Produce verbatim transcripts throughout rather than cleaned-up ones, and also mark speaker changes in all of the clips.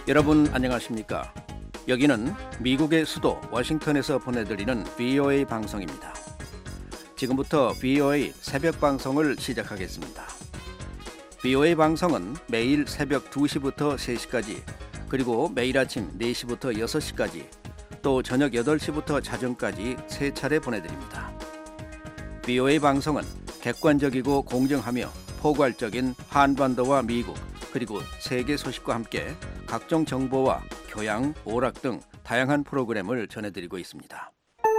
Speaker 1: 여러분 안녕하십니까? 여기는 미국의 수도 워싱턴에서 보내드리는 브이오에이 방송입니다. 지금부터 브이오에이 새벽 방송을 시작하겠습니다. 브이오에이 방송은 매일 새벽 두 시부터 세 시까지, 그리고 매일 아침 네 시부터 여섯 시까지, 또 저녁 여덟 시부터 자정까지 세 차례 보내드립니다. 브이오에이 방송은 객관적이고 공정하며 포괄적인 한반도와 미국, 그리고 세계 소식과 함께 각종 정보와 교양, 오락 등 다양한 프로그램을 전해드리고 있습니다.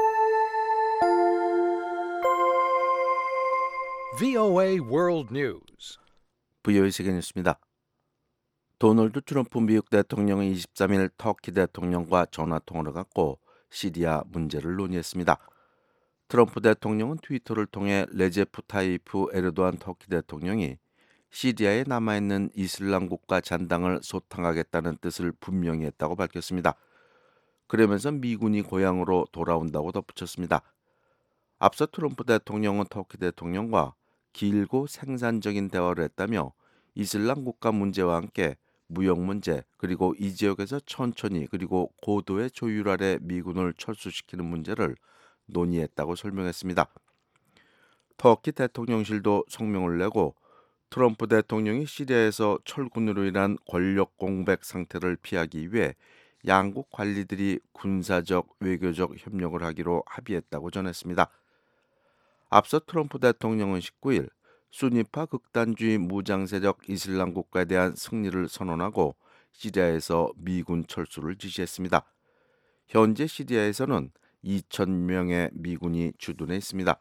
Speaker 2: 브이오에이 World News.
Speaker 3: 브이오에이 세계 뉴스입니다. 도널드 트럼프 미국 대통령은 이십삼 일 터키 대통령과 전화통화를 갖고 시리아 문제를 논의했습니다. 트럼프 대통령은 트위터를 통해 레제프 타이프 에르도안 터키 대통령이 시리아에 남아있는 이슬람 국가 잔당을 소탕하겠다는 뜻을 분명히 했다고 밝혔습니다. 그러면서 미군이 고향으로 돌아온다고 덧붙였습니다. 앞서 트럼프 대통령은 터키 대통령과 길고 생산적인 대화를 했다며 이슬람 국가 문제와 함께 무역 문제, 그리고 이 지역에서 천천히 그리고 고도의 조율 아래 미군을 철수시키는 문제를 논의했다고 설명했습니다. 터키 대통령실도 성명을 내고 트럼프 대통령이 시리아에서 철군으로 인한 권력 공백 상태를 피하기 위해 양국 관리들이 군사적, 외교적 협력을 하기로 합의했다고 전했습니다. 앞서 트럼프 대통령은 십구 일 수니파 극단주의 무장 세력 이슬람 국가에 대한 승리를 선언하고 시리아에서 미군 철수를 지시했습니다. 현재 시리아에서는 이천 명의 미군이 주둔해 있습니다.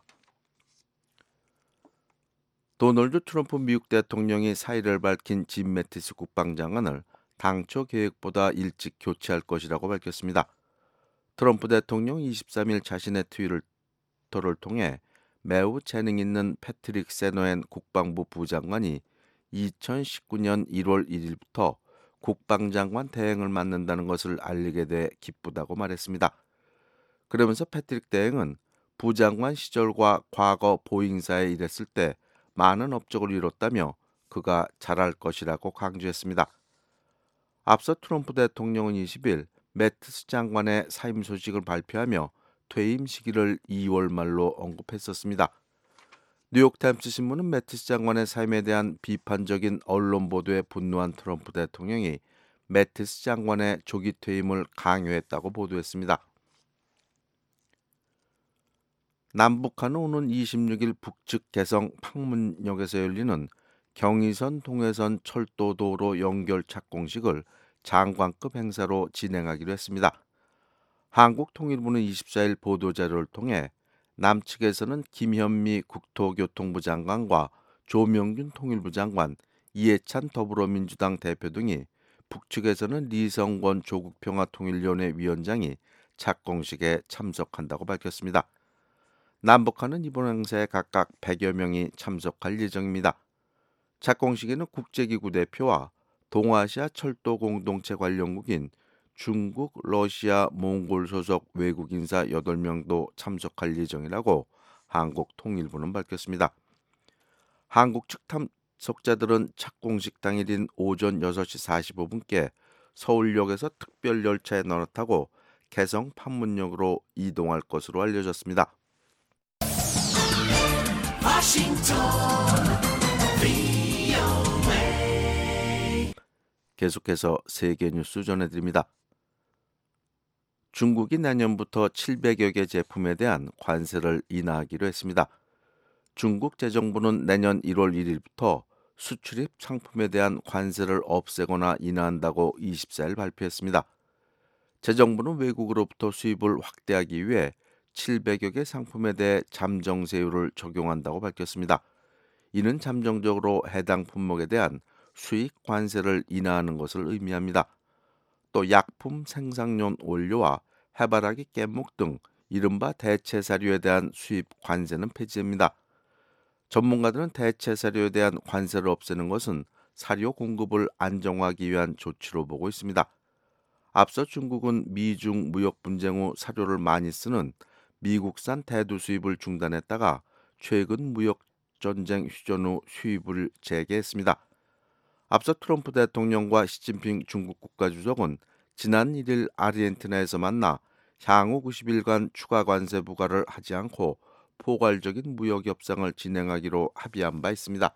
Speaker 3: 도널드 트럼프 미국 대통령이 사의를 밝힌 짐 매티스 국방장관을 당초 계획보다 일찍 교체할 것이라고 밝혔습니다. 트럼프 대통령이 이십삼 일 자신의 트위터를 통해 매우 재능 있는 패트릭 세노엔 국방부 부장관이 이천십구 년 일월 일일부터 국방장관 대행을 맡는다는 것을 알리게 돼 기쁘다고 말했습니다. 그러면서 패트릭 대행은 부장관 시절과 과거 보잉사에 일했을 때 많은 업적을 이뤘다며 그가 잘할 것이라고 강조했습니다. 앞서 트럼프 대통령은 이십 일 매티스 장관의 사임 소식을 발표하며 퇴임 시기를 이월 말로 언급했었습니다. 뉴욕타임스 신문은 매티스 장관의 사임에 대한 비판적인 언론 보도에 분노한 트럼프 대통령이 매티스 장관의 조기 퇴임을 강요했다고 보도했습니다. 남북한은 오는 이십육 일 북측 개성 팡문역에서 열리는 경의선 동해선 철도도로 연결 착공식을 장관급 행사로 진행하기로 했습니다. 한국통일부는 이십사 일 보도자료를 통해 남측에서는 김현미 국토교통부 장관과 조명균 통일부 장관, 이해찬 더불어민주당 대표 등이, 북측에서는 리성권 조국평화통일위원회 위원장이 착공식에 참석한다고 밝혔습니다. 남북한은 이번 행사에 각각 백여 명이 참석할 예정입니다. 착공식에는 국제기구 대표와 동아시아 철도 공동체 관련국인 중국, 러시아, 몽골 소속 외국 인사 여덟 명도 참석할 예정이라고 한국통일부는 밝혔습니다. 한국 측 참석자들은 착공식 당일인 오전 여섯 시 사십오 분께 서울역에서 특별 열차에 날아타고 개성 판문역으로 이동할 것으로 알려졌습니다.
Speaker 4: 워싱턴 브이오에이.
Speaker 3: 계속해서 세계 뉴스 전해드립니다. 중국이 내년부터 칠백여 개 제품에 대한 관세를 인하하기로 했습니다. 중국 재정부는 내년 일월 일일부터 수출입 상품에 대한 관세를 없애거나 인하한다고 이십사 일 발표했습니다. 재정부는 외국으로부터 수입을 확대하기 위해 칠백여 개 상품에 대해 잠정세율을 적용한다고 밝혔습니다. 이는 잠정적으로 해당 품목에 대한 수입 관세를 인하하는 것을 의미합니다. 또 약품 생산용 원료와 해바라기 깻목 등 이른바 대체 사료에 대한 수입 관세는 폐지됩니다. 전문가들은 대체 사료에 대한 관세를 없애는 것은 사료 공급을 안정화하기 위한 조치로 보고 있습니다. 앞서 중국은 미중 무역 분쟁 후 사료를 많이 쓰는 미국산 대두 수입을 중단했다가 최근 무역 전쟁 휴전 후 수입을 재개했습니다. 앞서 트럼프 대통령과 시진핑 중국 국가주석은 지난 일 일 아르헨티나에서 만나 향후 구십 일간 추가 관세 부과를 하지 않고 포괄적인 무역 협상을 진행하기로 합의한 바 있습니다.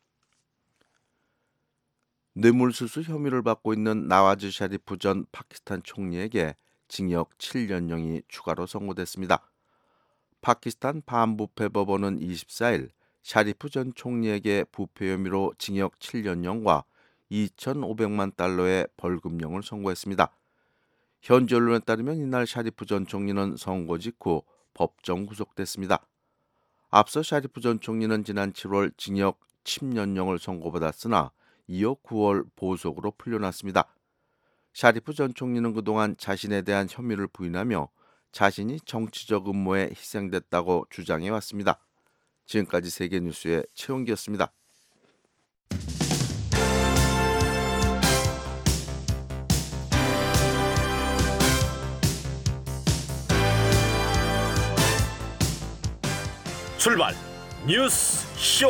Speaker 3: 뇌물수수 혐의를 받고 있는 나와즈 샤리프 전 파키스탄 총리에게 징역 칠 년형이 추가로 선고됐습니다. 파키스탄 반부패 법원은 이십사 일 샤리프 전 총리에게 부패 혐의로 징역 칠 년형과 이천오백만 달러의 벌금형을 선고했습니다. 현지 언론에 따르면 이날 샤리프 전 총리는 선고 직후 법정 구속됐습니다. 앞서 샤리프 전 총리는 지난 칠월 징역 십 년형을 선고받았으나 이어 구월 보석으로 풀려났습니다. 샤리프 전 총리는 그동안 자신에 대한 혐의를 부인하며 자신이 정치적 음모에 희생됐다고 주장해왔습니다. 지금까지 세계뉴스의 최용기였습니다.
Speaker 4: 출발 뉴스 쇼.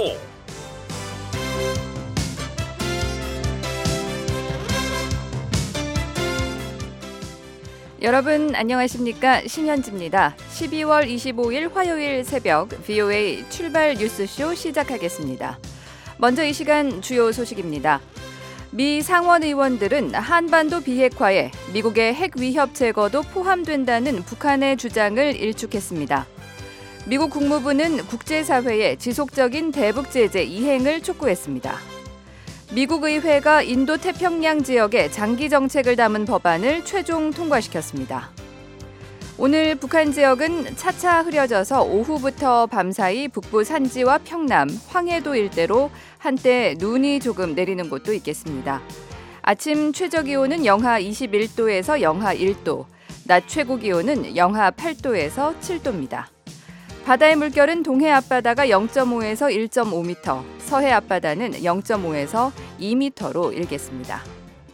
Speaker 5: 여러분 안녕하십니까? 신현지입니다. 십이월 이십오일 화요일 새벽 브이오에이 출발 뉴스쇼 시작하겠습니다. 먼저 이 시간 주요 소식입니다. 미 상원 의원들은 한반도 비핵화에 미국의 핵 위협 제거도 포함된다는 북한의 주장을 일축했습니다. 미국 국무부는 국제사회의 지속적인 대북 제재 이행을 촉구했습니다. 미국 의회가 인도태평양 지역의 장기 정책을 담은 법안을 최종 통과시켰습니다. 오늘 북한 지역은 차차 흐려져서 오후부터 밤사이 북부 산지와 평남, 황해도 일대로 한때 눈이 조금 내리는 곳도 있겠습니다. 아침 최저기온은 영하 이십일 도에서 영하 일 도, 낮 최고기온은 영하 팔 도에서 칠 도입니다. 바다의 물결은 동해 앞바다가 영 점 오에서 일 점 오 미터, 서해 앞바다는 영 점 오에서 이 미터로 일겠습니다.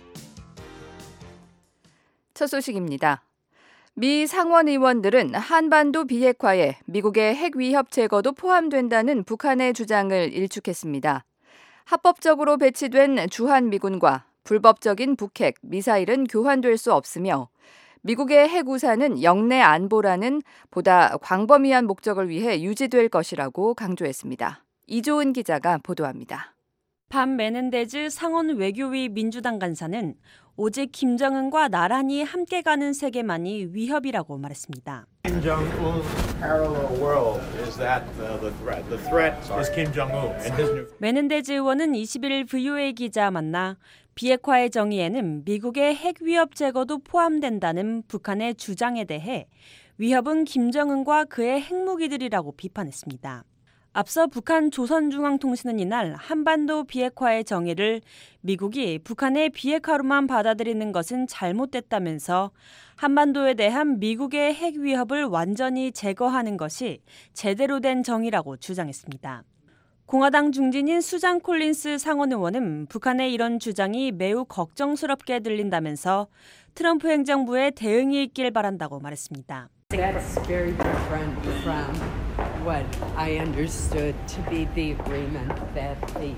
Speaker 5: 첫 소식입니다. 미 상원 의원들은 한반도 비핵화에 미국의 핵 위협 제거도 포함된다는 북한의 주장을 일축했습니다. 합법적으로 배치된 주한미군과 불법적인 북핵, 미사일은 교환될 수 없으며 미국의 핵우산은 영내 안보라는 보다 광범위한 목적을 위해 유지될 것이라고 강조했습니다. 이조은 기자가 보도합니다.
Speaker 6: 반 메넨데즈 상원 외교위 민주당 간사는 오직 김정은과 나란히 함께 가는 세계만이 위협이라고 말했습니다.
Speaker 7: Kim Jong-un parallel world is that uh, the threat. The threat is Kim Jong-un and his new.
Speaker 6: 메넨데즈 의원은 이십일 브이오에이 기자 만나 비핵화의 정의에는 미국의 핵 위협 제거도 포함된다는 북한의 주장에 대해 위협은 김정은과 그의 핵무기들이라고 비판했습니다. 앞서 북한 조선중앙통신은 이날 한반도 비핵화의 정의를 미국이 북한의 비핵화로만 받아들이는 것은 잘못됐다면서 한반도에 대한 미국의 핵 위협을 완전히 제거하는 것이 제대로 된 정의라고 주장했습니다. 공화당 중진인 수잔 콜린스 상원 의원은 북한의 이런 주장이 매우 걱정스럽게 들린다면서 트럼프 행정부의 대응이 있길 바란다고 말했습니다.
Speaker 8: That's very different from what I understood to be the agreement that the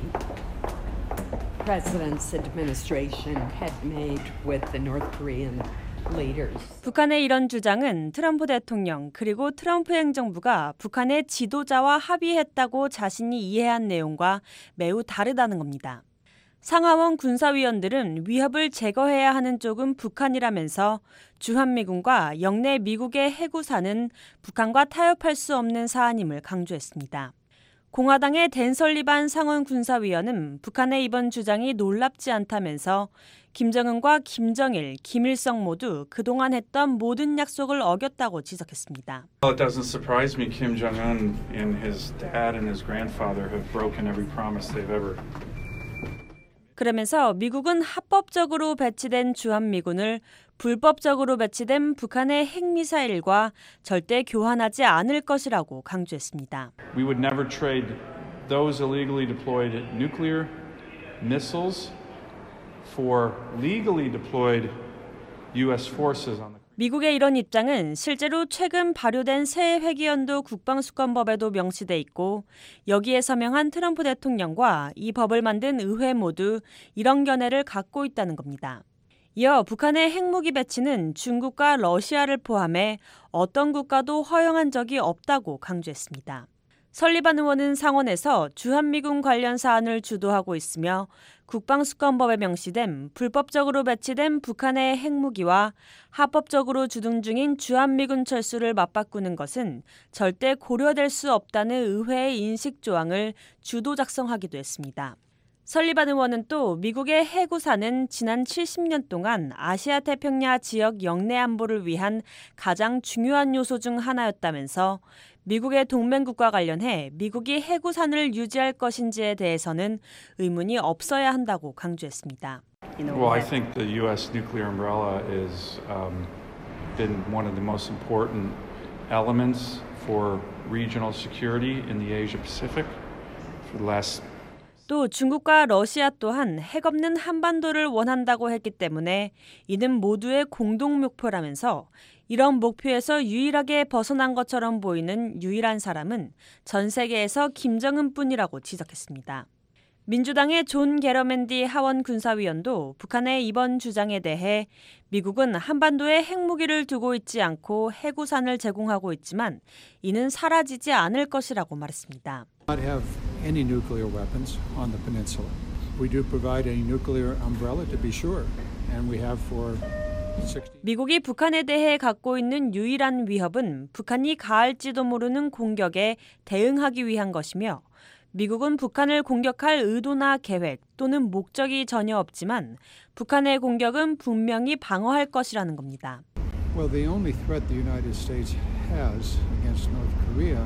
Speaker 8: president's administration had made with the North Korean leaders.
Speaker 6: 북한의 이런 주장은 트럼프 대통령 그리고 트럼프 행정부가 북한의 지도자와 합의했다고 자신이 이해한 내용과 매우 다르다는 겁니다. 상하원 군사위원들은 위협을 제거해야 하는 쪽은 북한이라면서 주한미군과 영내 미국의 핵우산은 북한과 타협할 수 없는 사안임을 강조했습니다. 공화당의 댄 설리반 상원 군사위원은 북한의 이번 주장이 놀랍지 않다면서 김정은과 김정일, 김일성 모두 그동안 했던 모든 약속을 어겼다고 지적했습니다.
Speaker 9: Well, it doesn't surprise me. Kim Jong-un and his dad and his grandfather have broken every promise they've ever.
Speaker 6: 그러면서 미국은 합법적으로 배치된 주한미군을 불법적으로 배치된 북한의 핵미사일과 절대 교환하지 않을 것이라고 강조했습니다.
Speaker 9: We would never trade those illegally deployed nuclear missiles for legally deployed U S forces on the.
Speaker 6: 미국의 이런 입장은 실제로 최근 발효된 새 회계연도 국방수권법에도 명시돼 있고 여기에 서명한 트럼프 대통령과 이 법을 만든 의회 모두 이런 견해를 갖고 있다는 겁니다. 이어 북한의 핵무기 배치는 중국과 러시아를 포함해 어떤 국가도 허용한 적이 없다고 강조했습니다. 설리반 의원은 상원에서 주한미군 관련 사안을 주도하고 있으며 국방수권법에 명시된 불법적으로 배치된 북한의 핵무기와 합법적으로 주둔 중인 주한미군 철수를 맞바꾸는 것은 절대 고려될 수 없다는 의회의 인식 조항을 주도 작성하기도 했습니다. 설리반 의원은 또 미국의 해구사는 지난 칠십 년 동안 아시아 태평양 지역 영내 안보를 위한 가장 중요한 요소 중 하나였다면서 미국의 동맹국과 관련해 미국이 해구산을 유지할 것인지에 대해서는 의문이 없어야 한다고 강조했습니다.
Speaker 9: Well, I think the U S nuclear umbrella has um, been one of the most important elements for regional security in the Asia Pacific for the last
Speaker 6: 또 중국과 러시아 또한 핵 없는 한반도를 원한다고 했기 때문에 이는 모두의 공동 목표라면서 이런 목표에서 유일하게 벗어난 것처럼 보이는 유일한 사람은 전 세계에서 김정은뿐이라고 지적했습니다. 민주당의 존 게러맨디 하원 군사위원도 북한의 이번 주장에 대해 미국은 한반도에 핵무기를 두고 있지 않고 해구산을 제공하고 있지만 이는 사라지지 않을 것이라고 말했습니다.
Speaker 10: Not have any nuclear weapons on the peninsula. We do provide a nuclear umbrella to be sure, and we have for
Speaker 6: 미국이 북한에 대해 갖고 있는 유일한 위협은 북한이 가할지도 모르는 공격에 대응하기 위한 것이며 미국은 북한을 공격할 의도나 계획 또는 목적이 전혀 없지만 북한의 공격은 분명히 방어할 것이라는 겁니다.
Speaker 10: Well, the only threat the United States has against North Korea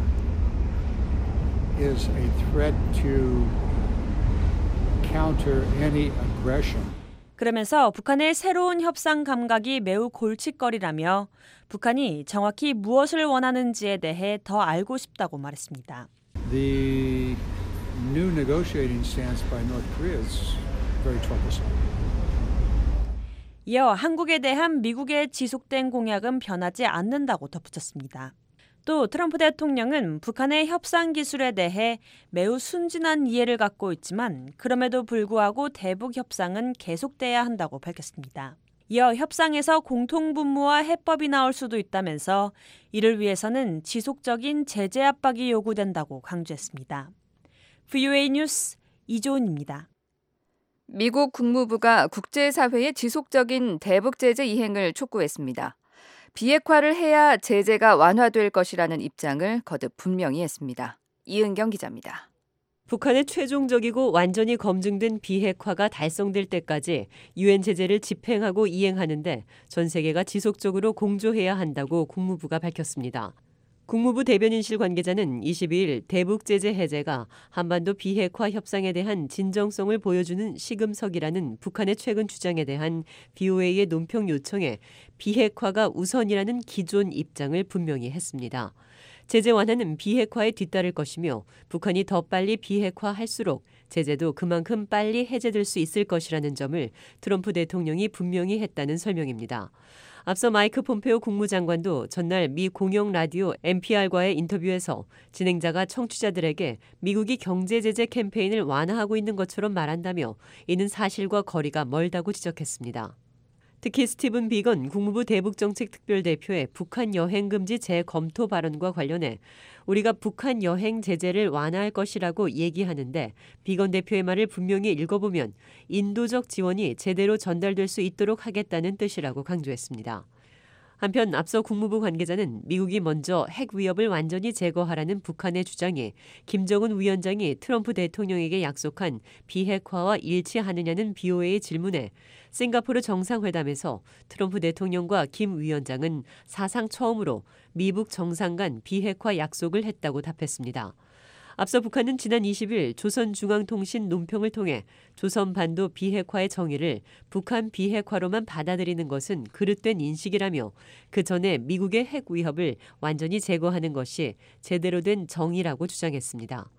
Speaker 10: is a threat to counter any aggression.
Speaker 6: 그러면서 북한의 새로운 협상 감각이 매우 골칫거리라며 북한이 정확히 무엇을 원하는지에 대해 더 알고 싶다고 말했습니다.
Speaker 10: The new negotiating stance by North Korea is very troublesome.
Speaker 6: 이어 한국에 대한 미국의 지속된 공약은 변하지 않는다고 덧붙였습니다. 또 트럼프 대통령은 북한의 협상 기술에 대해 매우 순진한 이해를 갖고 있지만 그럼에도 불구하고 대북 협상은 계속돼야 한다고 밝혔습니다. 이어 협상에서 공통분모와 해법이 나올 수도 있다면서 이를 위해서는 지속적인 제재 압박이 요구된다고 강조했습니다. 브이오에이 뉴스 이조은입니다.
Speaker 5: 미국 국무부가 국제사회의 지속적인 대북 제재 이행을 촉구했습니다. 비핵화를 해야 제재가 완화될 것이라는 입장을 거듭 분명히 했습니다. 이은경 기자입니다.
Speaker 11: 북한의 최종적이고 완전히 검증된 비핵화가 달성될 때까지 유엔 제재를 집행하고 이행하는데 전 세계가 지속적으로 공조해야 한다고 국무부가 밝혔습니다. 국무부 대변인실 관계자는 이십이일 대북 제재 해제가 한반도 비핵화 협상에 대한 진정성을 보여주는 시금석이라는 북한의 최근 주장에 대한 브이오에이의 논평 요청에 비핵화가 우선이라는 기존 입장을 분명히 했습니다. 제재 완화는 비핵화에 뒤따를 것이며 북한이 더 빨리 비핵화할수록 제재도 그만큼 빨리 해제될 수 있을 것이라는 점을 트럼프 대통령이 분명히 했다는 설명입니다. 앞서 마이크 폼페오 국무장관도 전날 미 공영 라디오 엔피알과의 인터뷰에서 진행자가 청취자들에게 미국이 경제 제재 캠페인을 완화하고 있는 것처럼 말한다며 이는 사실과 거리가 멀다고 지적했습니다. 특히 스티븐 비건 국무부 대북정책특별대표의 북한 여행 금지 재검토 발언과 관련해 우리가 북한 여행 제재를 완화할 것이라고 얘기하는데 비건 대표의 말을 분명히 읽어보면 인도적 지원이 제대로 전달될 수 있도록 하겠다는 뜻이라고 강조했습니다. 한편 앞서 국무부 관계자는 미국이 먼저 핵 위협을 완전히 제거하라는 북한의 주장이 김정은 위원장이 트럼프 대통령에게 약속한 비핵화와 일치하느냐는 브이오에이의 질문에 싱가포르 정상회담에서 트럼프 대통령과 김 위원장은 사상 처음으로 미북 정상 간 비핵화 약속을 했다고 답했습니다. 앞서 북한은 지난 이십일 조선중앙통신 논평을 통해 조선반도 비핵화의 정의를 북한 비핵화로만 받아들이는 것은 그릇된 인식이라며 그 전에 미국의 핵 위협을 완전히 제거하는 것이 제대로 된 정의라고 주장했습니다.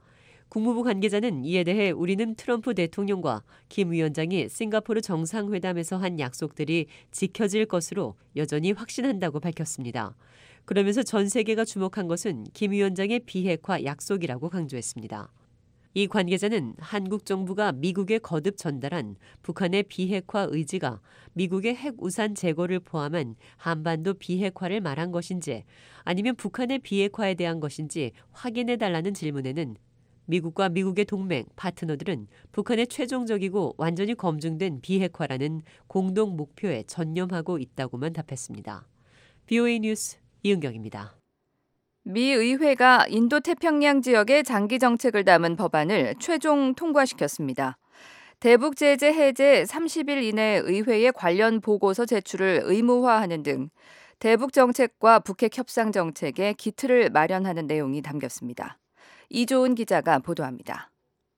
Speaker 11: 국무부 관계자는 이에 대해 우리는 트럼프 대통령과 김 위원장이 싱가포르 정상회담에서 한 약속들이 지켜질 것으로 여전히 확신한다고 밝혔습니다. 그러면서 전 세계가 주목한 것은 김 위원장의 비핵화 약속이라고 강조했습니다. 이 관계자는 한국 정부가 미국에 거듭 전달한 북한의 비핵화 의지가 미국의 핵 우산 제거를 포함한 한반도 비핵화를 말한 것인지 아니면 북한의 비핵화에 대한 것인지 확인해달라는 질문에는 미국과 미국의 동맹, 파트너들은 북한의 최종적이고 완전히 검증된 비핵화라는 공동 목표에 전념하고 있다고만 답했습니다. 브이오에이 뉴스 이은경입니다.
Speaker 5: 미 의회가 인도태평양 지역의 장기 정책을 담은 법안을 최종 통과시켰습니다. 대북 제재 해제 삼십 일 이내 의회에 관련 보고서 제출을 의무화하는 등 대북 정책과 북핵 협상 정책의 기틀을 마련하는 내용이 담겼습니다. 이조은 기자가 보도합니다.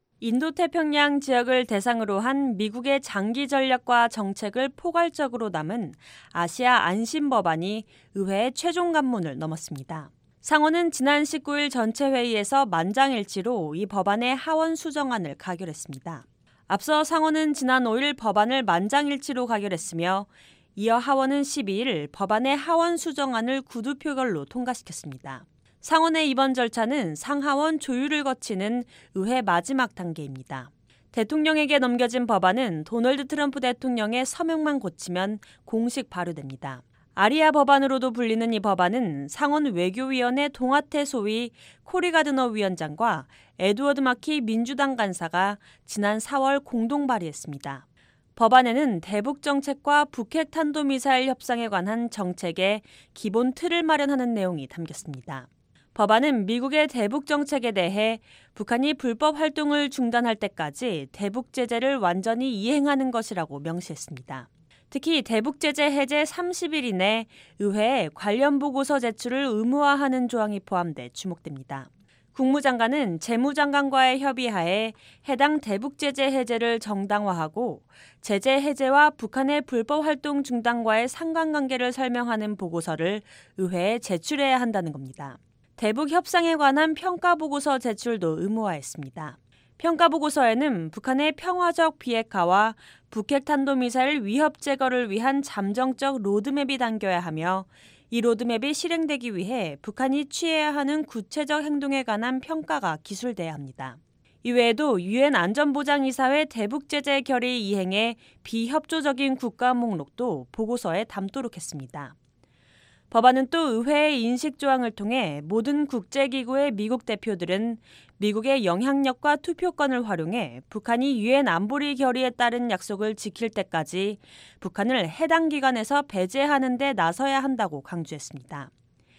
Speaker 6: 인도태평양 지역을 대상으로 한 미국의 장기 전략과 정책을 포괄적으로 담은 아시아 안심 법안이 의회의 최종 관문을 넘었습니다. 상원은 지난 십구 일 전체 회의에서 만장일치로 이 법안의 하원 수정안을 가결했습니다. 앞서 상원은 지난 오 일 법안을 만장일치로 가결했으며 이어 하원은 십이 일 법안의 하원 수정안을 구두 표결로 통과시켰습니다. 상원의 이번 절차는 상하원 조율을 거치는 의회 마지막 단계입니다. 대통령에게 넘겨진 법안은 도널드 트럼프 대통령의 서명만 고치면 공식 발효됩니다. 아리아 법안으로도 불리는 이 법안은 상원 외교위원회 동아태 소위 코리 가드너 위원장과 에드워드 마키 민주당 간사가 지난 사월 공동 발의했습니다. 법안에는 대북 정책과 북핵 탄도미사일 협상에 관한 정책의 기본 틀을 마련하는 내용이 담겼습니다. 법안은 미국의 대북 정책에 대해 북한이 불법 활동을 중단할 때까지 대북 제재를 완전히 이행하는 것이라고 명시했습니다. 특히 대북 제재 해제 삼십 일 이내 의회에 관련 보고서 제출을 의무화하는 조항이 포함돼 주목됩니다. 국무장관은 재무장관과의 협의하에 해당 대북 제재 해제를 정당화하고 제재 해제와 북한의 불법 활동 중단과의 상관관계를 설명하는 보고서를 의회에 제출해야 한다는 겁니다. 대북 협상에 관한 평가보고서 제출도 의무화했습니다. 평가보고서에는 북한의 평화적 비핵화와 북핵 탄도미사일 위협 제거를 위한 잠정적 로드맵이 담겨야 하며 이 로드맵이 실행되기 위해 북한이 취해야 하는 구체적 행동에 관한 평가가 기술돼야 합니다. 이외에도 유엔 안전보장이사회 대북 제재 결의 이행에 비협조적인 국가 목록도 보고서에 담도록 했습니다. 법안은 또 의회의 인식 조항을 통해 모든 국제기구의 미국 대표들은 미국의 영향력과 투표권을 활용해 북한이 유엔 안보리 결의에 따른 약속을 지킬 때까지 북한을 해당 기관에서 배제하는 데 나서야 한다고 강조했습니다.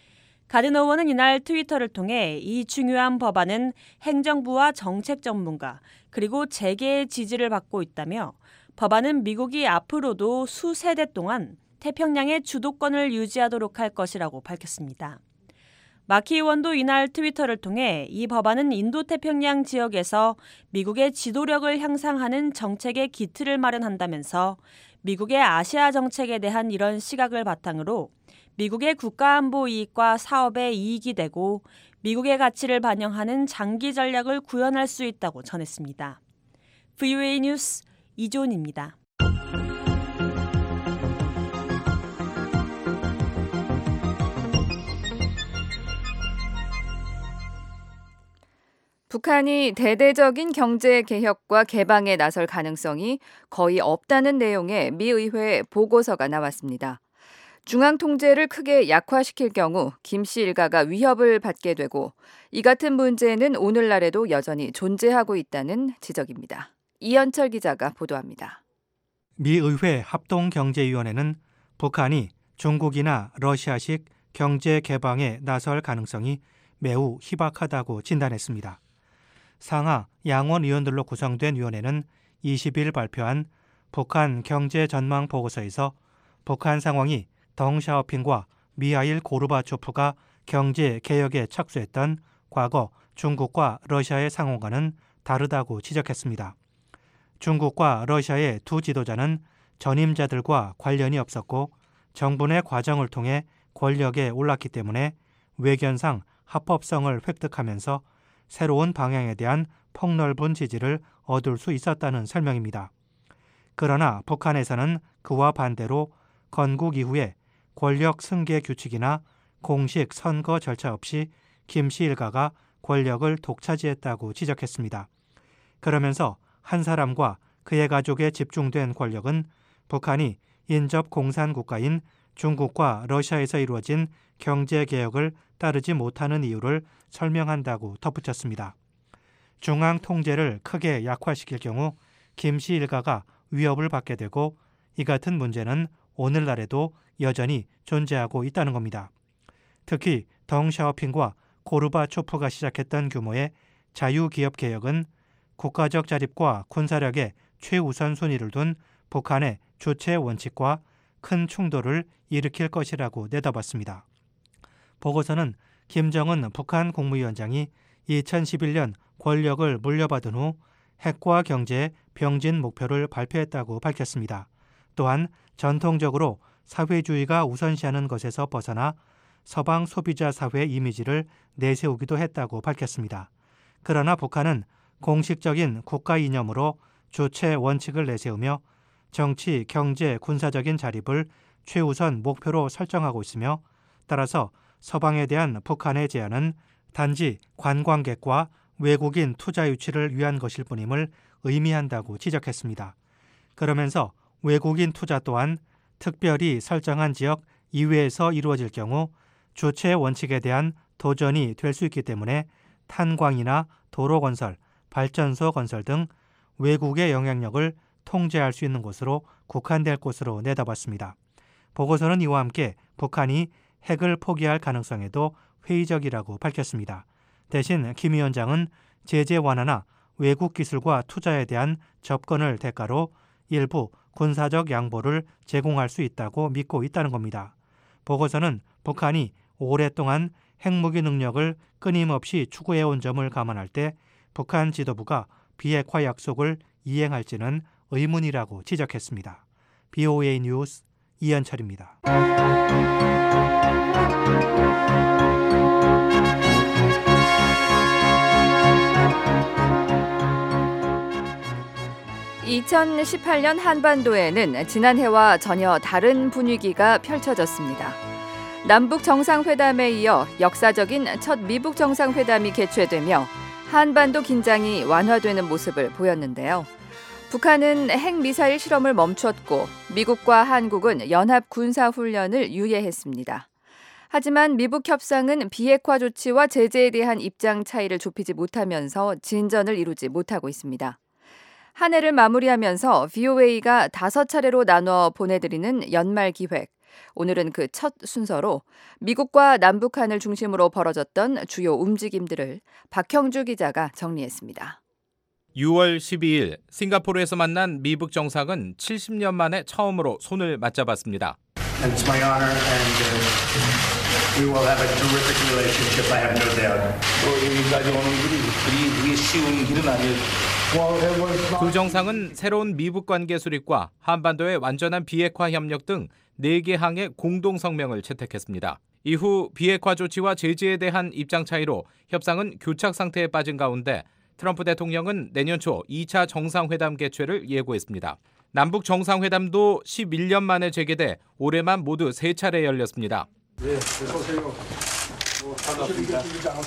Speaker 6: 가든 의원은 이날 트위터를 통해 이 중요한 법안은 행정부와 정책 전문가 그리고 재계의 지지를 받고 있다며 법안은 미국이 앞으로도 수세대 동안 태평양의 주도권을 유지하도록 할 것이라고 밝혔습니다. 마키 의원도 이날 트위터를 통해 이 법안은 인도태평양 지역에서 미국의 지도력을 향상하는 정책의 기틀을 마련한다면서 미국의 아시아 정책에 대한 이런 시각을 바탕으로 미국의 국가안보 이익과 사업의 이익이 되고 미국의 가치를 반영하는 장기 전략을 구현할 수 있다고 전했습니다. 브이오에이 뉴스 이조은입니다.
Speaker 5: 북한이 대대적인 경제 개혁과 개방에 나설 가능성이 거의 없다는 내용의 미 의회 보고서가 나왔습니다. 중앙 통제를 크게 약화시킬 경우 김씨 일가가 위협을 받게 되고 이 같은 문제는 오늘날에도 여전히 존재하고 있다는 지적입니다. 이현철 기자가 보도합니다.
Speaker 12: 미 의회 합동경제위원회는 북한이 중국이나 러시아식 경제 개방에 나설 가능성이 매우 희박하다고 진단했습니다. 상하 양원 의원들로 구성된 위원회는 이십 일 발표한 북한 경제 전망 보고서에서 북한 상황이 덩샤오핑과 미하일 고르바초프가 경제 개혁에 착수했던 과거 중국과 러시아의 상황과는 다르다고 지적했습니다. 중국과 러시아의 두 지도자는 전임자들과 관련이 없었고 정분의 과정을 통해 권력에 올랐기 때문에 외견상 합법성을 획득하면서 새로운 방향에 대한 폭넓은 지지를 얻을 수 있었다는 설명입니다. 그러나 북한에서는 그와 반대로 건국 이후에 권력 승계 규칙이나 공식 선거 절차 없이 김씨 일가가 권력을 독차지했다고 지적했습니다. 그러면서 한 사람과 그의 가족에 집중된 권력은 북한이 인접 공산 국가인 중국과 러시아에서 이루어진 경제개혁을 따르지 못하는 이유를 설명한다고 덧붙였습니다. 중앙 통제를 크게 약화시킬 경우 김씨 일가가 위협을 받게 되고 이 같은 문제는 오늘날에도 여전히 존재하고 있다는 겁니다. 특히 덩샤오핑과 고르바초프가 시작했던 규모의 자유기업 개혁은 국가적 자립과 군사력에 최우선 순위를 둔 북한의 주체 원칙과 큰 충돌을 일으킬 것이라고 내다봤습니다. 보고서는 김정은 북한 국무위원장이 이천십일 년 권력을 물려받은 후 핵과 경제의 병진 목표를 발표했다고 밝혔습니다. 또한 전통적으로 사회주의가 우선시하는 것에서 벗어나 서방 소비자 사회 이미지를 내세우기도 했다고 밝혔습니다. 그러나 북한은 공식적인 국가 이념으로 주체 원칙을 내세우며 정치, 경제, 군사적인 자립을 최우선 목표로 설정하고 있으며 따라서 서방에 대한 북한의 제안은 단지 관광객과 외국인 투자 유치를 위한 것일 뿐임을 의미한다고 지적했습니다. 그러면서 외국인 투자 또한 특별히 설정한 지역 이외에서 이루어질 경우 주체 원칙에 대한 도전이 될 수 있기 때문에 탄광이나 도로 건설, 발전소 건설 등 외국의 영향력을 통제할 수 있는 곳으로 국한될 것으로 내다봤습니다. 보고서는 이와 함께 북한이 핵을 포기할 가능성에도 회의적이라고 밝혔습니다. 대신 김 위원장은 제재 완화나 외국 기술과 투자에 대한 접근을 대가로 일부 군사적 양보를 제공할 수 있다고 믿고 있다는 겁니다. 보고서는 북한이 오랫동안 핵무기 능력을 끊임없이 추구해온 점을 감안할 때 북한 지도부가 비핵화 약속을 이행할지는 의문이라고 지적했습니다. 비오에이 뉴스 이현철입니다.
Speaker 5: 이천십팔 년 한반도에는 지난해와 전혀 다른 분위기가 펼쳐졌습니다. 남북 정상회담에 이어 역사적인 첫 미북 정상회담이 개최되며 한반도 긴장이 완화되는 모습을 보였는데요. 북한은 핵미사일 실험을 멈췄고 미국과 한국은 연합 군사훈련을 유예했습니다. 하지만 미북 협상은 비핵화 조치와 제재에 대한 입장 차이를 좁히지 못하면서 진전을 이루지 못하고 있습니다. 한 해를 마무리하면서 브이오에이가 다섯 차례로 나눠 보내드리는 연말 기획. 오늘은 그 첫 순서로 미국과 남북한을 중심으로 벌어졌던 주요 움직임들을 박형주 기자가 정리했습니다.
Speaker 13: 유월 십이일 싱가포르에서 만난 미북 정상은 칠십 년 만에 처음으로 손을 맞잡았습니다.
Speaker 14: It's my honor and uh, we will have a terrific relationship, I have no doubt.
Speaker 15: 여기까지 오는 길이 그리 그게 쉬운 길은 아니에요.
Speaker 13: 두 정상은 새로운 미북 관계 수립과 한반도의 완전한 비핵화 협력 등 네 개 항의 공동 성명을 채택했습니다. 이후 비핵화 조치와 제재에 대한 입장 차이로 협상은 교착 상태에 빠진 가운데 트럼프 대통령은 내년 초 이 차 정상회담 개최를 예고했습니다. 남북 정상회담도 십일 년 만에 재개돼 올해만 모두 세 차례 열렸습니다.
Speaker 15: 네, 어서 오세요. 뭐 반갑습니다.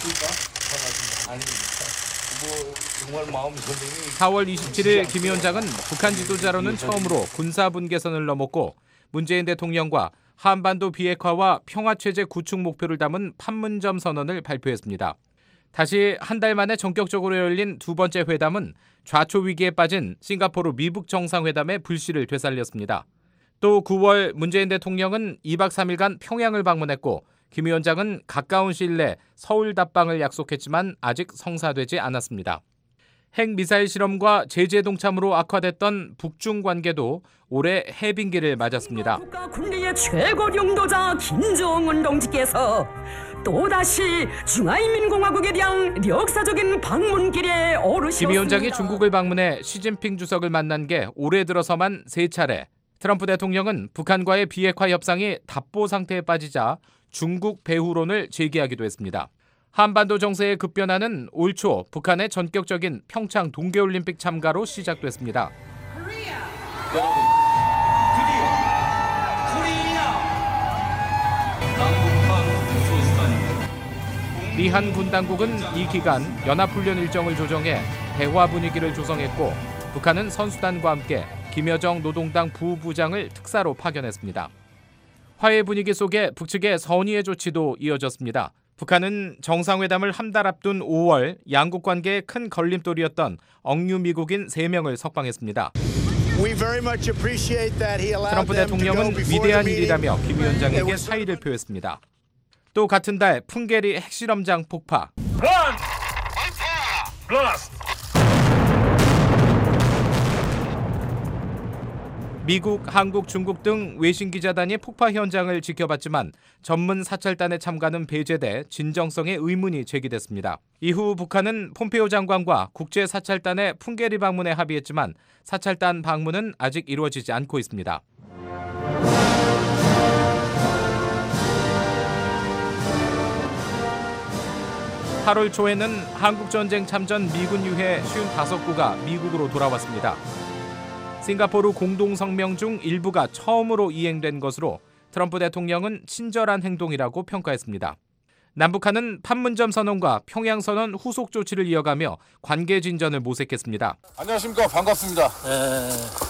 Speaker 13: 사월 이십칠일 김 위원장은 북한 지도자로는 처음으로 군사 분계선을 넘었고 문재인 대통령과 한반도 비핵화와 평화체제 구축 목표를 담은 판문점 선언을 발표했습니다. 다시 한 달 만에 전격적으로 열린 두 번째 회담은 좌초 위기에 빠진 싱가포르 미북 정상회담의 불씨를 되살렸습니다. 또 구월 문재인 대통령은 이박 삼일간 평양을 방문했고 김 위원장은 가까운 시일 내 서울 답방을 약속했지만 아직 성사되지 않았습니다. 핵미사일 실험과 제재 동참으로 악화됐던 북중 관계도 올해 해빙기를 맞았습니다.
Speaker 16: 국가 군리의 최고領導자 김정은 동지께서 또다시 중화인민공화국에 대한 역사적인 방문길에 오르셨습니다.
Speaker 13: 김 위원장이 중국을 방문해 시진핑 주석을 만난 게 올해 들어서만 세 차례. 트럼프 대통령은 북한과의 비핵화 협상이 답보 상태에 빠지자 중국 배후론을 제기하기도 했습니다. 한반도 정세의 급변화는 올 초 북한의 전격적인 평창 동계올림픽 참가로 시작됐습니다.
Speaker 15: 여러분, 드디어 코리아 남북한 소수단입니다.
Speaker 13: 미한 군 당국은 이 기간 연합훈련 일정을 조정해 대화 분위기를 조성했고 북한은 선수단과 함께 김여정 노동당 부부장을 특사로 파견했습니다. 화해 분위기 속에 북측의 선의의 조치도 이어졌습니다. 북한은 정상회담을 한 달 앞둔 오월 양국 관계에 큰 걸림돌이었던 억류 미국인 세 명을 석방했습니다. 트럼프 대통령은 위대한 일이라며 김 위원장에게 사의를 표했습니다. 또 같은 달 풍계리 핵실험장 폭파. 미국, 한국, 중국 등 외신 기자단이 폭파 현장을 지켜봤지만 전문 사찰단의 참가는 배제돼 진정성에 의문이 제기됐습니다. 이후 북한은 폼페오 장관과 국제 사찰단의 풍계리 방문에 합의했지만 사찰단 방문은 아직 이루어지지 않고 있습니다. 팔월 초에는 한국전쟁 참전 미군 유해 오십오 구가 미국으로 돌아왔습니다. 싱가포르 공동성명 중 일부가 처음으로 이행된 것으로 트럼프 대통령은 친절한 행동이라고 평가했습니다. 남북한은 판문점 선언과 평양선언 후속 조치를 이어가며 관계 진전을 모색했습니다.
Speaker 17: 안녕하십니까. 반갑습니다. 에...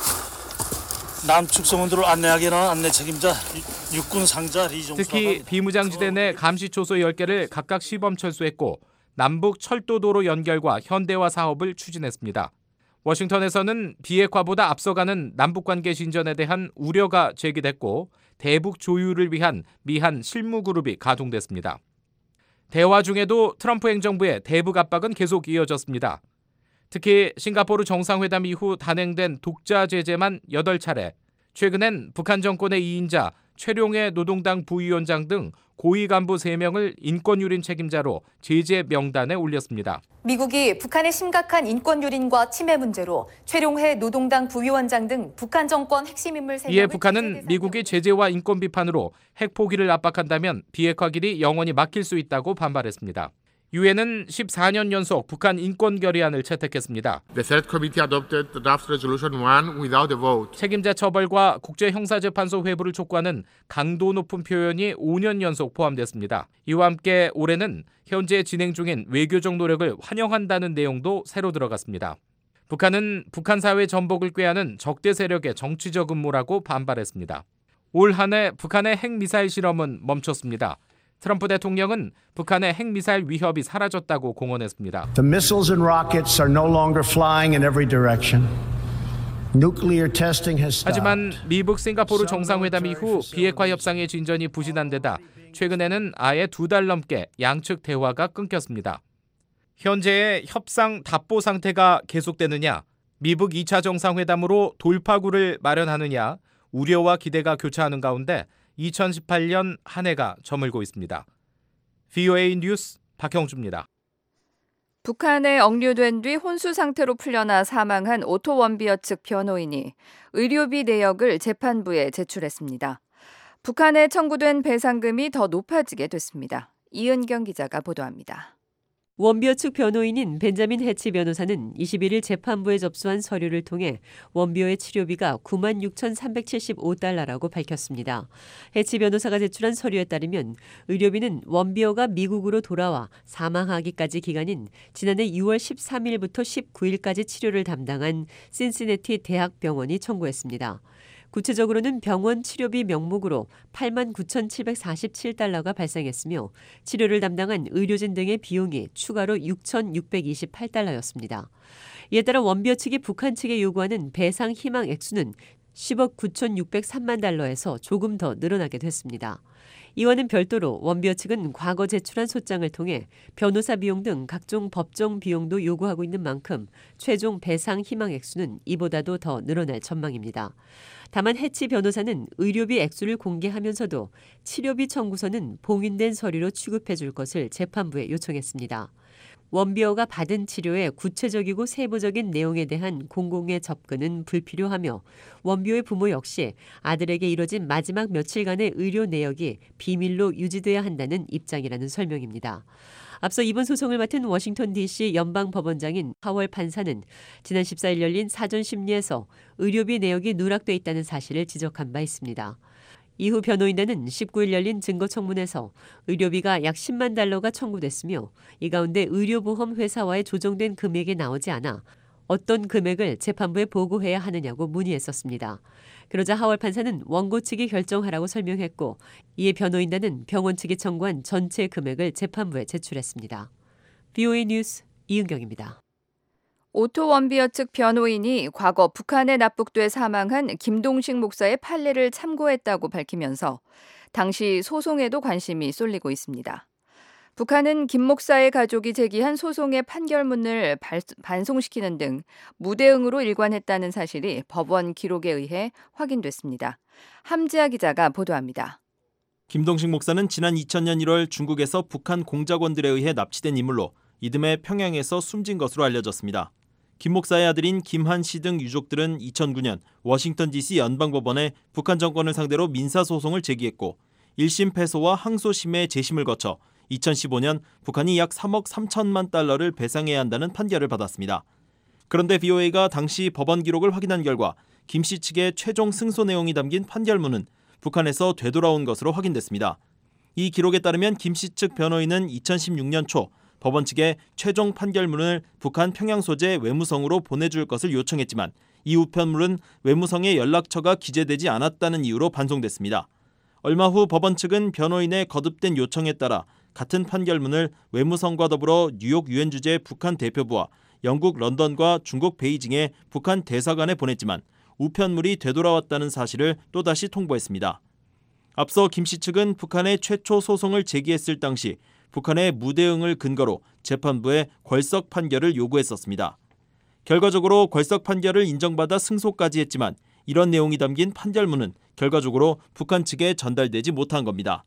Speaker 17: 남측 성원들을 안내하게 하는 안내 책임자 육군 상자 리종수라고
Speaker 13: 특히 비무장지대 내 감시초소 열 개를 각각 시범 철수했고 남북 철도도로 연결과 현대화 사업을 추진했습니다. 워싱턴에서는 비핵화보다 앞서가는 남북관계 진전에 대한 우려가 제기됐고 대북 조율을 위한 미한 실무그룹이 가동됐습니다. 대화 중에도 트럼프 행정부의 대북 압박은 계속 이어졌습니다. 특히 싱가포르 정상회담 이후 단행된 독자 제재만 여덟 차례, 최근엔 북한 정권의 이인자 최룡해 노동당 부위원장 등 고위 간부 세 명을 인권유린 책임자로 제재 명단에 올렸습니다.
Speaker 18: 미국이 북한의 심각한 인권유린과 침해 문제로 최룡해 노동당 부위원장 등 북한 정권 핵심 인물 세 명을
Speaker 13: 이에 북한은 미국이 제재와 인권 비판으로 핵 포기를 압박한다면 비핵화 길이 영원히 막힐 수 있다고 반발했습니다. 유엔은 십사 년 연속 북한 인권 결의안을 채택했습니다.
Speaker 19: The third committee adopted the draft resolution one without a vote.
Speaker 13: 책임자 처벌과 국제형사재판소 회부를 촉구하는 강도 높은 표현이 오 년 연속 포함됐습니다. 이와 함께 올해는 현재 진행 중인 외교적 노력을 환영한다는 내용도 새로 들어갔습니다. 북한은 북한 사회 전복을 꾀하는 적대 세력의 정치적 음모라고 반발했습니다. 올 한 해 북한의 핵미사일 실험은 멈췄습니다. 트럼프 대통령은 북한의 핵미사일 위협이 사라졌다고 공언했습니다.
Speaker 20: The missiles and rockets are no longer flying in every direction. Nuclear testing has stopped.
Speaker 13: 하지만 미북 싱가포르 정상회담 이후 비핵화 협상의 진전이 부진한 데다 최근에는 아예 두 달 넘게 양측 대화가 끊겼습니다. 현재의 협상 답보 상태가 계속되느냐, 미북 이 차 정상회담으로 돌파구를 마련하느냐 우려와 기대가 교차하는 가운데 이천십팔 년 한 해가 저물고 있습니다. 브이오에이 뉴스 박형주입니다.
Speaker 5: 북한에 억류된 뒤 혼수 상태로 풀려나 사망한 오토 원비어 측 변호인이 의료비 내역을 재판부에 제출했습니다. 북한에 청구된 배상금이 더 높아지게 됐습니다. 이은경 기자가 보도합니다.
Speaker 11: 원비어 측 변호인인 벤자민 해치 변호사는 이십일 일 재판부에 접수한 서류를 통해 원비어의 치료비가 구만 육천삼백칠십오 달러라고 밝혔습니다. 해치 변호사가 제출한 서류에 따르면 의료비는 원비어가 미국으로 돌아와 사망하기까지 기간인 지난해 유월 십삼일부터 십구일까지 치료를 담당한 신시내티 대학병원이 청구했습니다. 구체적으로는 병원 치료비 명목으로 팔만 구천칠백사십칠 달러가 발생했으며 치료를 담당한 의료진 등의 비용이 추가로 육천육백이십팔 달러였습니다. 이에 따라 원비어 측이 북한 측에 요구하는 배상 희망 액수는 십억 구천육백삼만 달러에서 조금 더 늘어나게 됐습니다. 이와는 별도로 원비어 측은 과거 제출한 소장을 통해 변호사 비용 등 각종 법정 비용도 요구하고 있는 만큼 최종 배상 희망 액수는 이보다도 더 늘어날 전망입니다. 다만 해치 변호사는 의료비 액수를 공개하면서도 치료비 청구서는 봉인된 서류로 취급해 줄 것을 재판부에 요청했습니다. 원비어가 받은 치료의 구체적이고 세부적인 내용에 대한 공공의 접근은 불필요하며 원비어의 부모 역시 아들에게 이뤄진 마지막 며칠간의 의료 내역이 비밀로 유지돼야 한다는 입장이라는 설명입니다. 앞서 이번 소송을 맡은 워싱턴 디씨 연방법원장인 하월 판사는 지난 십사일 열린 사전 심리에서 의료비 내역이 누락돼 있다는 사실을 지적한 바 있습니다. 이후 변호인단은 십구일 열린 증거청문회에서 의료비가 약 십만 달러가 청구됐으며 이 가운데 의료보험 회사와의 조정된 금액이 나오지 않아 어떤 금액을 재판부에 보고해야 하느냐고 문의했었습니다. 그러자 하월 판사는 원고 측이 결정하라고 설명했고 이에 변호인단은 병원 측이 청구한 전체 금액을 재판부에 제출했습니다. 브이오에이 뉴스 이은경입니다.
Speaker 5: 오토 원비어 측 변호인이 과거 북한에 납북돼 사망한 김동식 목사의 판례를 참고했다고 밝히면서 당시 소송에도 관심이 쏠리고 있습니다. 북한은 김 목사의 가족이 제기한 소송의 판결문을 반송시키는 등 무대응으로 일관했다는 사실이 법원 기록에 의해 확인됐습니다. 함지아 기자가 보도합니다.
Speaker 21: 김동식 목사는 지난 이천년 일월 중국에서 북한 공작원들에 의해 납치된 인물로 이듬해 평양에서 숨진 것으로 알려졌습니다. 김 목사의 아들인 김한 씨 등 유족들은 이천구년 워싱턴 디씨 연방법원에 북한 정권을 상대로 민사소송을 제기했고 일 심 패소와 항소심의 재심을 거쳐 이천십오년 북한이 약 삼억 삼천만 달러를 배상해야 한다는 판결을 받았습니다. 그런데 브이오에이가 당시 법원 기록을 확인한 결과 김 씨 측의 최종 승소 내용이 담긴 판결문은 북한에서 되돌아온 것으로 확인됐습니다. 이 기록에 따르면 김 씨 측 변호인은 이천십육년 초 법원 측에 최종 판결문을 북한 평양 소재 외무성으로 보내줄 것을 요청했지만 이 우편물은 외무성의 연락처가 기재되지 않았다는 이유로 반송됐습니다. 얼마 후 법원 측은 변호인의 거듭된 요청에 따라 같은 판결문을 외무성과 더불어 뉴욕 유엔 주재 북한 대표부와 영국 런던과 중국 베이징에 북한 대사관에 보냈지만 우편물이 되돌아왔다는 사실을 또다시 통보했습니다. 앞서 김 씨 측은 북한의 최초 소송을 제기했을 당시 북한의 무대응을 근거로 재판부에 궐석 판결을 요구했었습니다. 결과적으로 궐석 판결을 인정받아 승소까지 했지만 이런 내용이 담긴 판결문은 결과적으로 북한 측에 전달되지 못한 겁니다.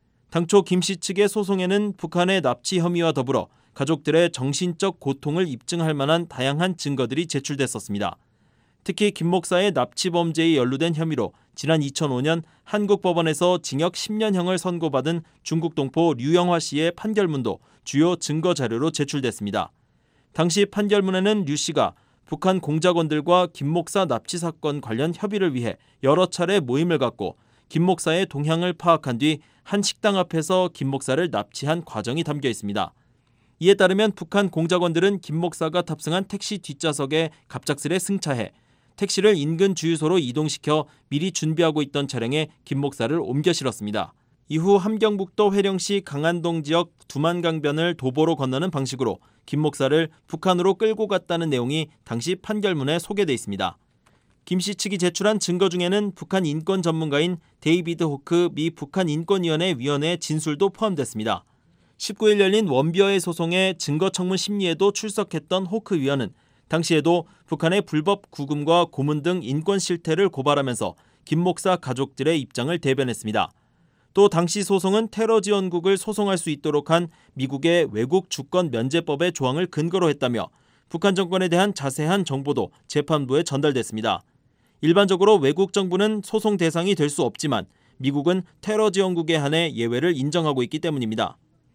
Speaker 21: 당초 김 씨 측의 소송에는 북한의 납치 혐의와 더불어 가족들의 정신적 고통을 입증할 만한 다양한 증거들이 제출됐었습니다. 특히 김 목사의 납치 범죄에 연루된 혐의로 지난 이천오년 한국 법원에서 징역 십년형을 선고받은 중국 동포 류영화 씨의 판결문도 주요 증거 자료로 제출됐습니다. 당시 판결문에는 류 씨가 북한 공작원들과 김 목사 납치 사건 관련 협의를 위해 여러 차례 모임을 갖고 김 목사의 동향을 파악한 뒤 한 식당 앞에서 김 목사를 납치한 과정이 담겨 있습니다. 이에 따르면 북한 공작원들은 김 목사가 탑승한 택시 뒷좌석에 갑작스레 승차해 택시를 인근 주유소로 이동시켜 미리 준비하고 있던 차량에 김 목사를 옮겨 실었습니다. 이후 함경북도 회령시 강안동 지역 두만강변을 도보로 건너는 방식으로 김 목사를 북한으로 끌고 갔다는 내용이 당시 판결문에 소개돼 있습니다. 김 씨 측이 제출한 증거 중에는 북한 인권 전문가인 데이비드 호크 미 북한인권위원회 위원의 진술도 포함됐습니다. 십구일 열린 원비어의 소송에 증거청문 심리에도 출석했던 호크 위원은 당시에도 북한의 불법 구금과 고문 등 인권 실태를 고발하면서 김 목사 가족들의 입장을 대변했습니다. 또 당시 소송은 테러 지원국을 소송할 수 있도록 한 미국의 외국 주권 면제법의 조항을 근거로 했다며 북한 정권에 대한 자세한 정보도 재판부에 전달됐습니다. 일반적으로 외국 정부는 소송 대상이 될 수 없지만 미국은 테러 지원국에 한해 예외를 인정하고 있기 때문입니다.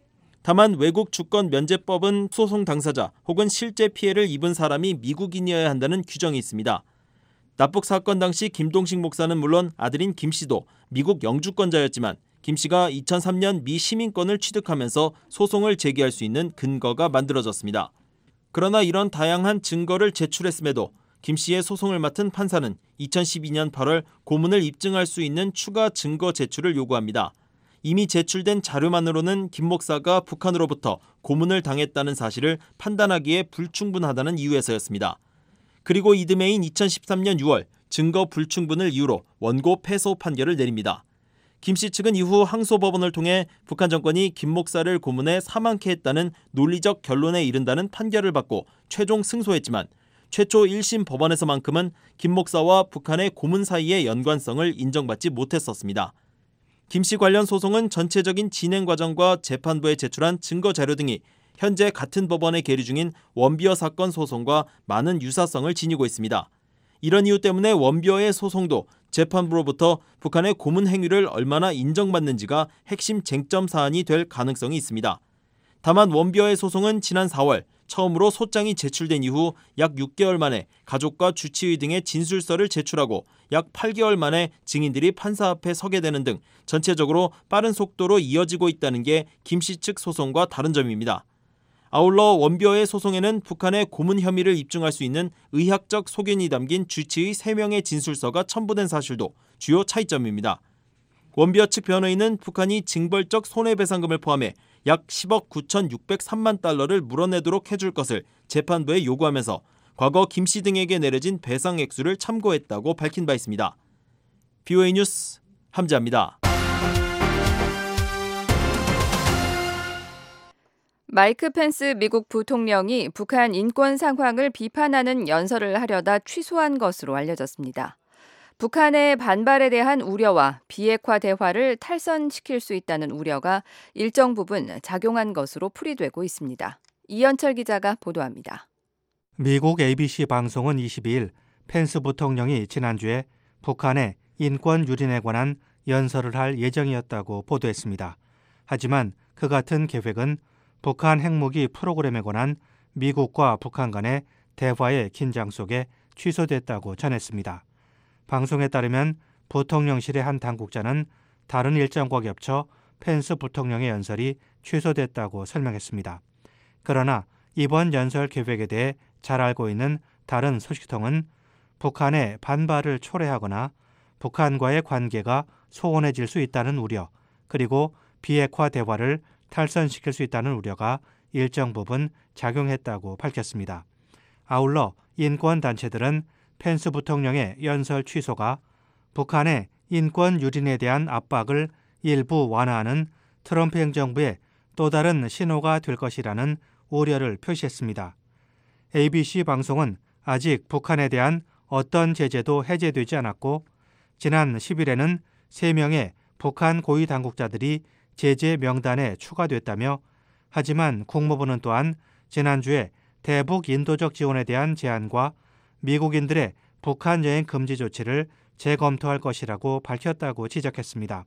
Speaker 21: 다만 외국 주권 면제법은 소송 당사자 혹은 실제 피해를 입은 사람이 미국인이어야 한다는 규정이 있습니다. 납북 사건 당시 김동식 목사는 물론 아들인 김 씨도 미국 영주권자였지만 김 씨가 이천삼년 미 시민권을 취득하면서 소송을 제기할 수 있는 근거가 만들어졌습니다. 그러나 이런 다양한 증거를 제출했음에도 김 씨의 소송을 맡은 판사는 이천십이년 팔월 고문을 입증할 수 있는 추가 증거 제출을 요구합니다. 이미 제출된 자료만으로는 김 목사가 북한으로부터 고문을 당했다는 사실을 판단하기에 불충분하다는 이유에서였습니다. 그리고 이듬해인 이천십삼년 유월 증거 불충분을 이유로 원고 패소 판결을 내립니다. 김 씨 측은 이후 항소법원을 통해 북한 정권이 김 목사를 고문해 사망케 했다는 논리적 결론에 이른다는 판결을 받고 최종 승소했지만 최초 일 심 법원에서만큼은 김 목사와 북한의 고문 사이의 연관성을 인정받지 못했었습니다. 김 씨 관련 소송은 전체적인 진행 과정과 재판부에 제출한 증거 자료 등이 현재 같은 법원에 계류 중인 원비어 사건 소송과 많은 유사성을 지니고 있습니다. 이런 이유 때문에 원비어의 소송도 재판부로부터 북한의 고문 행위를 얼마나 인정받는지가 핵심 쟁점 사안이 될 가능성이 있습니다. 다만 원비어의 소송은 지난 사월 처음으로 소장이 제출된 이후 약 육 개월 만에 가족과 주치의 등의 진술서를 제출하고 약 팔 개월 만에 증인들이 판사 앞에 서게 되는 등 전체적으로 빠른 속도로 이어지고 있다는 게 김 씨 측 소송과 다른 점입니다. 아울러 원비어의 소송에는 북한의 고문 혐의를 입증할 수 있는 의학적 소견이 담긴 주치의 세 명의 진술서가 첨부된 사실도 주요 차이점입니다. 원비어 측 변호인은 북한이 징벌적 손해배상금을 포함해 약 십억 구천육백삼만 달러를 물어내도록 해줄 것을 재판부에 요구하면서 과거 김 씨 등에게 내려진 배상 액수를 참고했다고 밝힌 바 있습니다. 비오에이 뉴스 함지아입니다.
Speaker 5: 마이크 펜스 미국 부통령이 북한 인권 상황을 비판하는 연설을 하려다 취소한 것으로 알려졌습니다. 북한의 반발에 대한 우려와 비핵화 대화를 탈선시킬 수 있다는 우려가 일정 부분 작용한 것으로 풀이되고 있습니다. 이현철 기자가 보도합니다.
Speaker 12: 미국 에이비씨 방송은 이십이일 펜스 부통령이 지난주에 북한의 인권 유린에 관한 연설을 할 예정이었다고 보도했습니다. 하지만 그 같은 계획은 북한 핵무기 프로그램에 관한 미국과 북한 간의 대화의 긴장 속에 취소됐다고 전했습니다. 방송에 따르면 부통령실의 한 당국자는 다른 일정과 겹쳐 펜스 부통령의 연설이 취소됐다고 설명했습니다. 그러나 이번 연설 계획에 대해 잘 알고 있는 다른 소식통은 북한의 반발을 초래하거나 북한과의 관계가 소원해질 수 있다는 우려, 그리고 비핵화 대화를 탈선시킬 수 있다는 우려가 일정 부분 작용했다고 밝혔습니다. 아울러 인권단체들은 펜스 부통령의 연설 취소가 북한의 인권 유린에 대한 압박을 일부 완화하는 트럼프 행정부의 또 다른 신호가 될 것이라는 우려를 표시했습니다. 에이비씨 방송은 아직 북한에 대한 어떤 제재도 해제되지 않았고 지난 십일에는 세 명의 북한 고위 당국자들이 제재 명단에 추가됐다며, 하지만 국무부는 또한 지난주에 대북 인도적 지원에 대한 제안과 미국인들의 북한 여행 금지 조치를 재검토할 것이라고 밝혔다고 지적했습니다.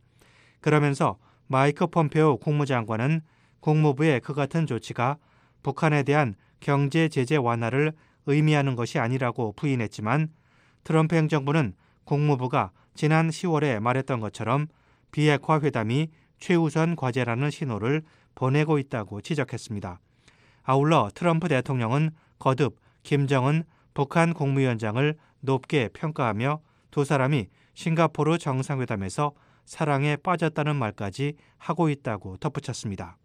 Speaker 12: 그러면서 마이크 폼페오 국무장관은 국무부의 그 같은 조치가 북한에 대한 경제 제재 완화를 의미하는 것이 아니라고 부인했지만 트럼프 행정부는 국무부가 지난 시월에 말했던 것처럼 비핵화 회담이 최우선 과제라는 신호를 보내고 있다고 지적했습니다. 아울러 트럼프 대통령은 거듭 김정은 북한 국무위원장을 높게 평가하며 두 사람이 싱가포르 정상회담에서 사랑에 빠졌다는 말까지 하고 있다고 덧붙였습니다.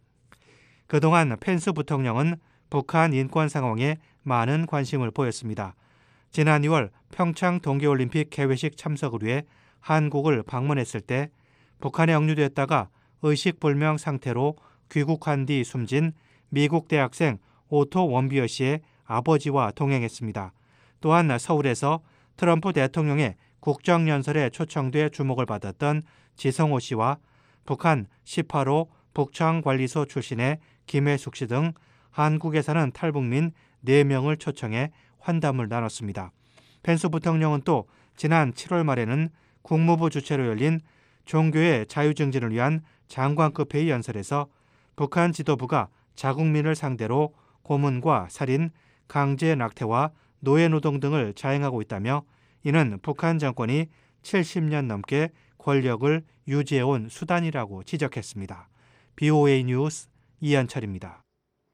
Speaker 12: 그동안 펜스 부통령은 북한 인권 상황에 많은 관심을 보였습니다. 지난 이월 평창 동계올림픽 개회식 참석을 위해 한국을 방문했을 때 북한에 억류됐다가 의식불명 상태로 귀국한 뒤 숨진 미국 대학생 오토 원비어 씨의 아버지와 동행했습니다. 또한 서울에서 트럼프 대통령의 국정연설에 초청돼 주목을 받았던 지성호 씨와 북한 십팔 호 북청관리소 출신의 김혜숙 씨 등 한국에 사는 탈북민 네 명을 초청해 환담을 나눴습니다. 펜스 부통령은 또 지난 칠월 말에는 국무부 주최로 열린 종교의 자유증진을 위한 장관급 회의 연설에서 북한 지도부가 자국민을 상대로 고문과 살인, 강제 낙태와 노예노동 등을 자행하고 있다며 이는 북한 정권이 칠십 년 넘게 권력을 유지해온 수단이라고 지적했습니다. 비오에이 뉴스 이현철입니다.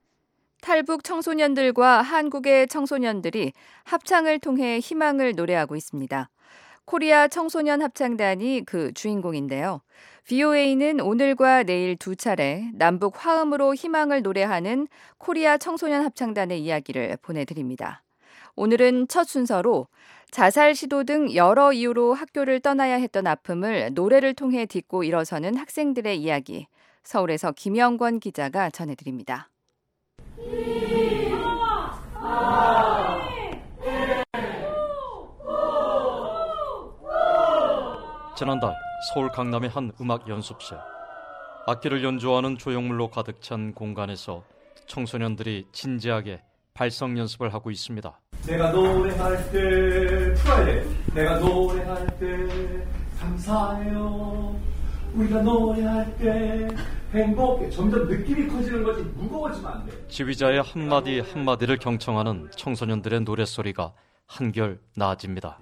Speaker 5: 탈북 청소년들과 한국의 청소년들이 합창을 통해 희망을 노래하고 있습니다. 코리아 청소년 합창단이 그 주인공인데요. 비오에이는 오늘과 내일 두 차례 남북 화음으로 희망을 노래하는 코리아 청소년 합창단의 이야기를 보내드립니다. 오늘은 첫 순서로 자살 시도 등 여러 이유로 학교를 떠나야 했던 아픔을 노래를 통해 딛고 일어서는 학생들의 이야기, 서울에서 김영권 기자가 전해드립니다.
Speaker 1: 지난달 서울 강남의 한 음악 연습실. 악기를 연주하는 조형물로 가득 찬 공간에서 청소년들이 진지하게 발성 연습을 하고 있습니다.
Speaker 2: 내가 노래할 때 풀어야 돼. 내가 노래할 때 감사해요. 우리가 노래할 때 행복해. 점점 느낌이 커지는 거지 무거워지면 안 돼.
Speaker 1: 지휘자의 한마디 한마디를 경청하는 청소년들의 노랫소리가 한결 나아집니다.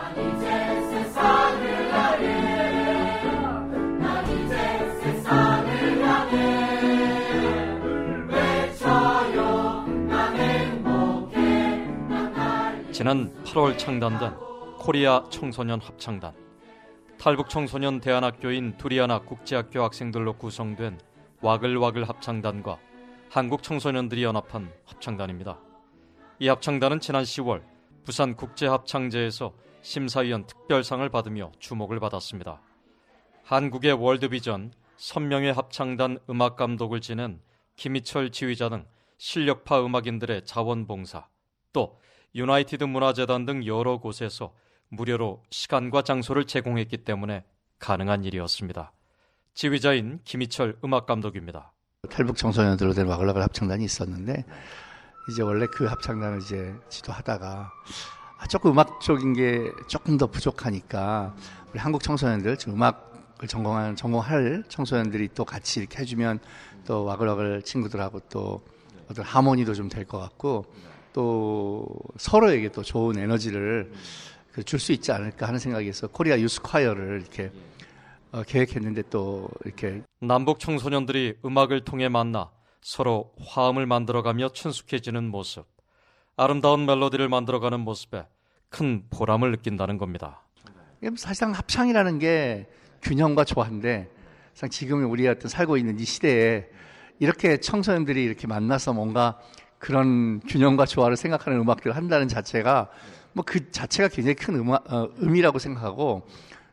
Speaker 1: 지난 팔월 창단된 코리아 청소년 합창단, 탈북 청소년 대안학교인 두리아나 국제학교 학생들로 구성된 와글와글 합창단과 한국 청소년들이 연합한 합창단입니다. 이 합창단은 지난 시월 부산 국제합창제에서 심사위원 특별상을 받으며 주목을 받았습니다. 한국의 월드비전, 선명의 합창단 음악감독을 지낸 김희철 지휘자 등 실력파 음악인들의 자원봉사, 또 유나이티드 문화재단 등 여러 곳에서 무료로 시간과 장소를 제공했기 때문에 가능한 일이었습니다. 지휘자인 김희철 음악감독입니다.
Speaker 22: 탈북 청소년들로 된 와글와글 합창단이 있었는데 이제 원래 그 합창단을 이제 지도하다가 조금 음악적인 게 조금 더 부족하니까 우리 한국 청소년들, 지금 음악을 전공한 전공할 청소년들이 또 같이 이렇게 해주면 또 와글와글 친구들하고 또 어떤 하모니도 좀 될 것 같고 또 서로에게 또 좋은 에너지를 줄 수 있지 않을까 하는 생각에서 코리아 유스 콰이어를 이렇게 어, 계획했는데 또 이렇게
Speaker 1: 남북 청소년들이 음악을 통해 만나 서로 화음을 만들어가며 친숙해지는 모습, 아름다운 멜로디를 만들어가는 모습에 큰 보람을 느낀다는 겁니다.
Speaker 22: 사실상 합창이라는 게 균형과 조화인데 사실 지금 우리가 어떤 살고 있는 이 시대에 이렇게 청소년들이 이렇게 만나서 뭔가 그런 균형과 조화를 생각하는 음악들을 한다는 자체가 뭐 그 자체가 굉장히 큰 음악, 어, 의미라고 생각하고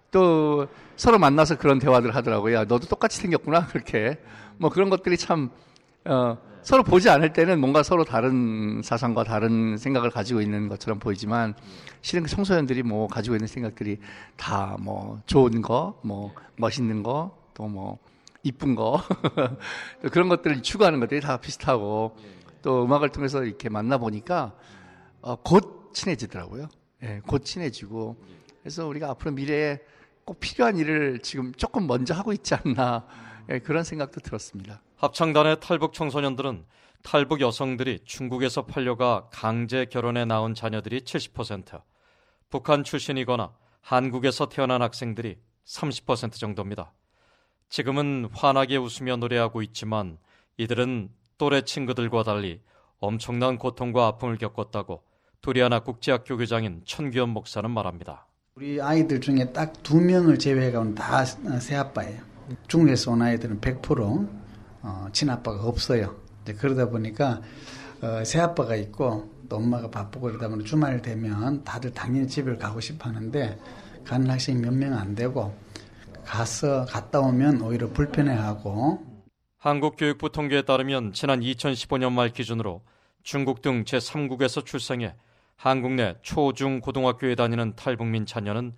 Speaker 22: 또 서로 만나서 그런 대화들을 하더라고요. 야, 너도 똑같이 생겼구나. 그렇게 뭐 그런 것들이 참 어, 서로 보지 않을 때는 뭔가 서로 다른 사상과 다른 생각을 가지고 있는 것처럼 보이지만 실은 청소년들이 뭐 가지고 있는 생각들이 다 뭐 좋은 거, 뭐 멋있는 거, 또 뭐 이쁜 거 그런 것들을 추구하는 것들이 다 비슷하고 또 음악을 통해서 이렇게 만나 보니까 어, 곧 친해지더라고요. 예, 곧 친해지고 그래서 우리가 앞으로 미래에 꼭 필요한 일을 지금 조금 먼저 하고 있지 않나 예, 그런 생각도 들었습니다.
Speaker 1: 합창단의 탈북 청소년들은 탈북 여성들이 중국에서 팔려가 강제 결혼에 낳은 자녀들이 칠십 퍼센트, 북한 출신이거나 한국에서 태어난 학생들이 삼십 퍼센트 정도입니다. 지금은 환하게 웃으며 노래하고 있지만 이들은 또래 친구들과 달리 엄청난 고통과 아픔을 겪었다고 두리아나 국제학교 교장인 천규현 목사는 말합니다.
Speaker 23: 우리 아이들 중에 딱 두 명을 제외하고는 다 새아빠예요. 중국에서 온 아이들은 백 퍼센트 어, 친아빠가 없어요. 이제 그러다 보니까 어, 새아빠가 있고 또 엄마가 바쁘고 그러다 보니 주말 되면 다들 당연히 집을 가고 싶어 하는데 가는 학생이 몇 명 안 되고 가서 갔다 오면 오히려 불편해하고.
Speaker 1: 한국교육부 통계에 따르면 지난 이천십오 년 말 기준으로 중국 등 제삼 국에서 출생해 한국 내 초, 중, 고등학교에 다니는 탈북민 자녀는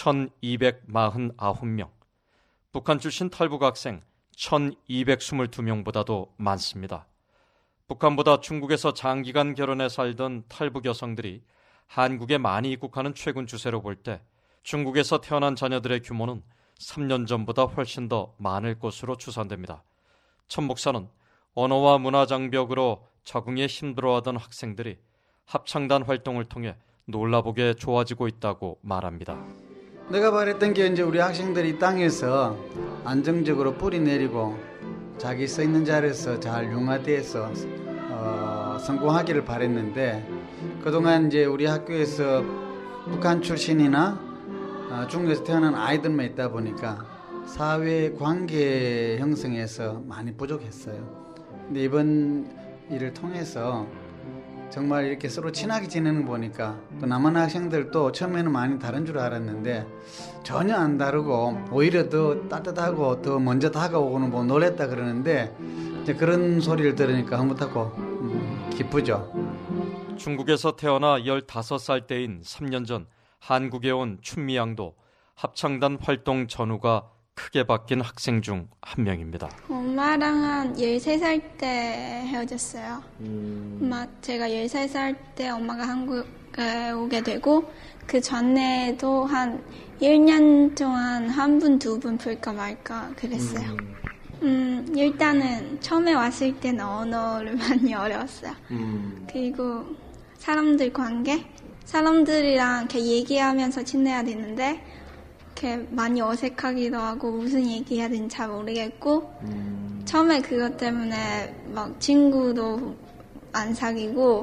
Speaker 1: 천이백사십구 명, 북한 출신 탈북 학생 천이백이십이 명보다도 많습니다. 북한보다 중국에서 장기간 결혼해 살던 탈북 여성들이 한국에 많이 입국하는 최근 추세로 볼 때 중국에서 태어난 자녀들의 규모는 삼 년 전보다 훨씬 더 많을 것으로 추산됩니다. 천 목사는 언어와 문화 장벽으로 적응에 힘들어하던 학생들이 합창단 활동을 통해 놀라보게 좋아지고 있다고 말합니다.
Speaker 23: 내가 바랬던 게 이제 우리 학생들이 땅에서 안정적으로 뿌리 내리고 자기 서 있는 자리에서 잘 융화돼서 어, 성공하기를 바랬는데 그동안 이제 우리 학교에서 북한 출신이나 어, 중국에서 태어난 아이들만 있다 보니까 사회 관계 형성에서 많이 부족했어요. 근데 이번 일을 통해서 정말 이렇게 서로 친하게 지내는 거 보니까 또 남한 학생들도 처음에는 많이 다른 줄 알았는데 전혀 안 다르고 오히려 더 따뜻하고 더 먼저 다가오고는 뭐 놀랬다 그러는데 이제 그런 소리를 들으니까 흐뭇하고 음, 기쁘죠.
Speaker 1: 중국에서 태어나 열다섯 살 때인 삼 년 전 한국에 온 춘미 양도 합창단 활동 전후가 크게 바뀐 학생 중 한 명입니다.
Speaker 3: 엄마랑 한 열세 살 때 헤어졌어요.
Speaker 1: 음.
Speaker 3: 엄마, 제가 열세 살 때 엄마가 한국에 오게 되고 그 전에도 한 일 년 동안 한 분, 두 분 볼까 말까 그랬어요. 음. 음, 일단은 처음에 왔을 때는 언어를 많이 어려웠어요. 음. 그리고 사람들 관계? 사람들이랑 이렇게 얘기하면서 친해야 되는데 이렇게 많이 어색하기도 하고 무슨 얘기해야 되는지 잘 모르겠고 음. 처음에 그것 때문에 막 친구도 안 사귀고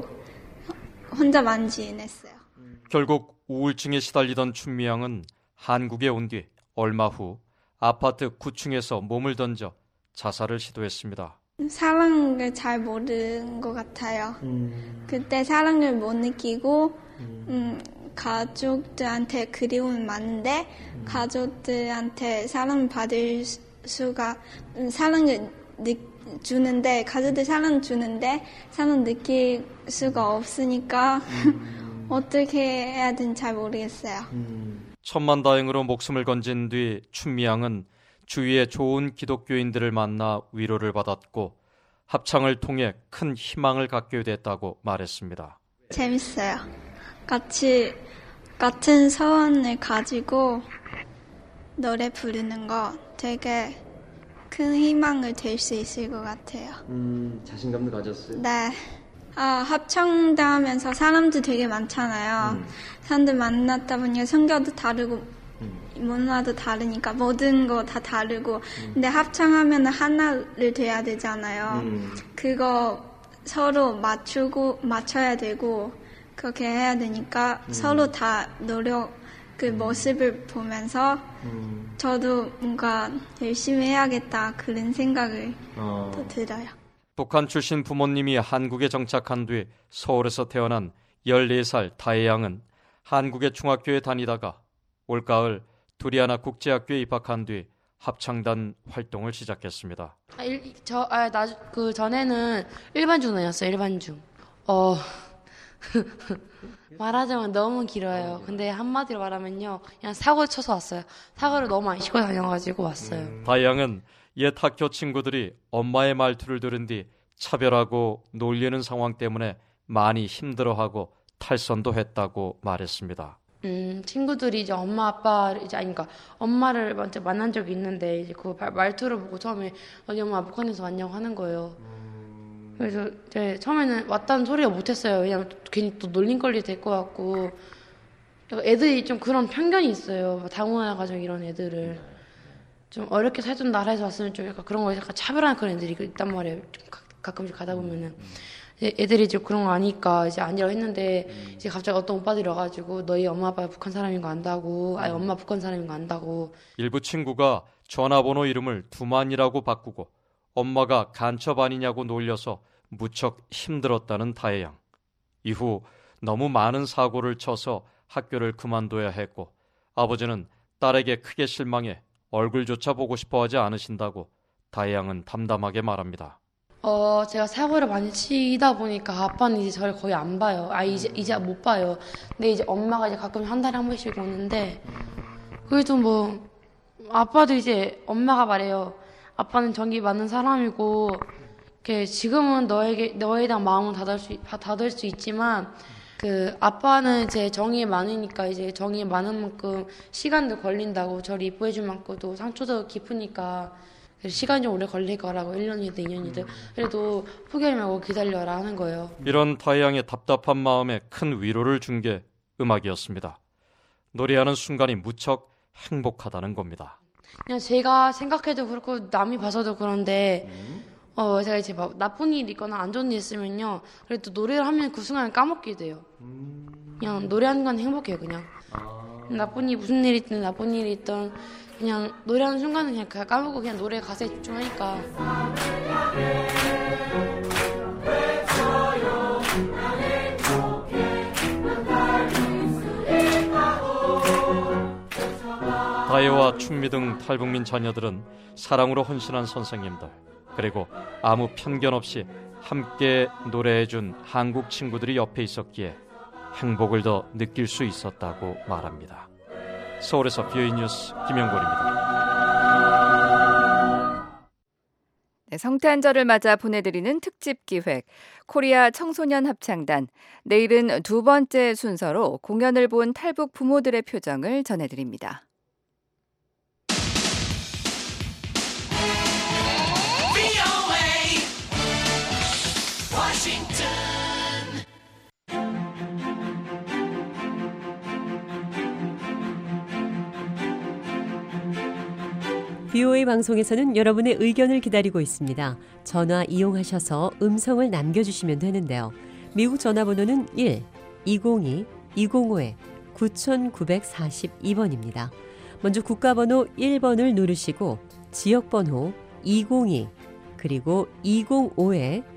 Speaker 3: 혼자만 지냈어요.
Speaker 1: 결국 우울증에 시달리던 춘미양은 한국에 온 뒤 얼마 후 아파트 구 층에서 몸을 던져 자살을 시도했습니다.
Speaker 3: 사랑을 잘 모르는 것 같아요. 음. 그때 사랑을 못 느끼고 음. 음, 가족들한테 그리움은 많은데 음. 가족들한테 사랑 받을 수가 음, 사랑을 느, 주는데 가족들 사랑 주는데 사랑 느낄 수가 없으니까 음. 어떻게 해야 되는지 잘 모르겠어요.
Speaker 1: 음. 천만다행으로 목숨을 건진 뒤 춘미양은 주위의 좋은 기독교인들을 만나 위로를 받았고 합창을 통해 큰 희망을 갖게 됐다고 말했습니다.
Speaker 3: 재밌어요. 같이 같은 소원을 가지고 노래 부르는 거 되게 큰 희망을 될 수 있을 것 같아요.
Speaker 4: 음, 자신감도 가졌어요?
Speaker 3: 네. 아, 합창도 하면서 사람들 되게 많잖아요. 음. 사람들 만났다 보니까 성격도 다르고 음. 문화도 다르니까 모든 거 다 다르고 음. 근데 합창하면 하나를 돼야 되잖아요. 음. 그거 서로 맞추고 맞춰야 되고 그렇게 해야 되니까 음. 서로 다 노력 그 음. 모습을 보면서 음. 저도 뭔가 열심히 해야겠다 그런 생각을 어. 또 들어요.
Speaker 1: 북한 출신 부모님이 한국에 정착한 뒤 서울에서 태어난 열네 살 다혜양은 한국의 중학교에 다니다가 올가을 두리아나 국제학교에 입학한 뒤 합창단 활동을 시작했습니다.
Speaker 7: 아, 일, 저, 아, 나, 그 전에는 일반중이었어요. 일반중. 어 말하자면 너무 길어요. 근데 한마디로 말하면요, 그냥 사고 쳐서 왔어요. 사고를 너무 많이 치고 다녀가지고 왔어요.
Speaker 1: 음. 다혜양은 옛 학교 친구들이 엄마의 말투를 들은 뒤 차별하고 놀리는 상황 때문에 많이 힘들어하고 탈선도 했다고 말했습니다.
Speaker 7: 음, 친구들이 이제 엄마 아빠 이제 아니 그러니까 엄마를 먼저 만난 적이 있는데 이제 그 말투를 보고 처음에 너희 엄마 북한에서 왔냐고 하는 거예요. 그래서 이제 처음에는 왔다는 소리가 못했어요. 왜냐면 괜히 또 놀림거리 될 것 같고 애들이 좀 그런 편견이 있어요. 당황해가지고 이런 애들을 좀 어렵게 살던 나라에서 왔으면 좀 약간 그런 거에 약간 차별하는 그런 애들이 있단 말이에요. 좀 가, 가끔씩 가다 보면은 애들이 이제 그런 거 아니까 이제 아니라고 했는데 이제 갑자기 어떤 오빠들이 와가지고 너희 엄마 아빠가 북한 사람인 거 안다고, 아니 엄마 북한 사람인 거 안다고.
Speaker 1: 일부 친구가 전화번호 이름을 두만이라고 바꾸고 엄마가 간첩 아니냐고 놀려서 무척 힘들었다는 다혜양. 이후 너무 많은 사고를 쳐서 학교를 그만둬야 했고 아버지는 딸에게 크게 실망해 얼굴조차 보고 싶어 하지 않으신다고 다혜양은 담담하게 말합니다.
Speaker 7: 어, 제가 사고를 많이 치다 보니까 아빠는 이제 저를 거의 안 봐요. 아, 이제, 이제 못 봐요. 근데 이제 엄마가 이제 가끔 한 달에 한 번씩 오는데, 그래도 뭐, 아빠도 이제 엄마가 말해요. 아빠는 정이 많은 사람이고, 이렇게 지금은 너에게, 너에 대한 마음은 닫을 수, 닫을 수 있지만, 그, 아빠는 이제 정이 많으니까 이제 정이 많은 만큼 시간도 걸린다고, 저를 이뻐해줄 만큼도 상처도 깊으니까, 시간이 좀 오래 걸릴 거라고 일 년이든 이 년이든 그래도 포기하지 말고 기다려라 하는 거예요.
Speaker 1: 이런 다혜양의 답답한 마음에 큰 위로를 준 게 음악이었습니다. 노래하는 순간이 무척 행복하다는 겁니다.
Speaker 7: 그냥 제가 생각해도 그렇고 남이 봐서도 그런데 어 제가 이제 막 나쁜 일 있거나 안 좋은 일 있으면요 그래도 노래를 하면 그 순간을 까먹게 돼요. 그냥 노래하는 건 행복해요. 그냥 나쁜 일 무슨 일이 있든 나쁜 일이 있든 그냥 노래하는 순간은 그냥 까먹고 그냥 노래 가사에 집중하니까.
Speaker 1: 다혜와 춘미 등 탈북민 자녀들은 사랑으로 헌신한 선생님들 그리고 아무 편견 없이 함께 노래해준 한국 친구들이 옆에 있었기에 행복을 더 느낄 수 있었다고 말합니다. 서울에서 비오이 뉴스 김영권입니다.
Speaker 5: 성탄절을 맞아 보내드리는 특집 기획 코리아 청소년 합창단. 내일은 두 번째 순서로 공연을 본 탈북 부모들의 표정을 전해드립니다.
Speaker 11: 브이오에이 방송에서는 여러분의 의견을 기다리고 있습니다. 전화 이용하셔서 음성을 남겨주시면 되는데요. 미국 전화번호는 일 이공이 이공오 구구사이 번입니다. 먼저 국가번호 일 번을 누르시고 지역번호 이공이 그리고 이공오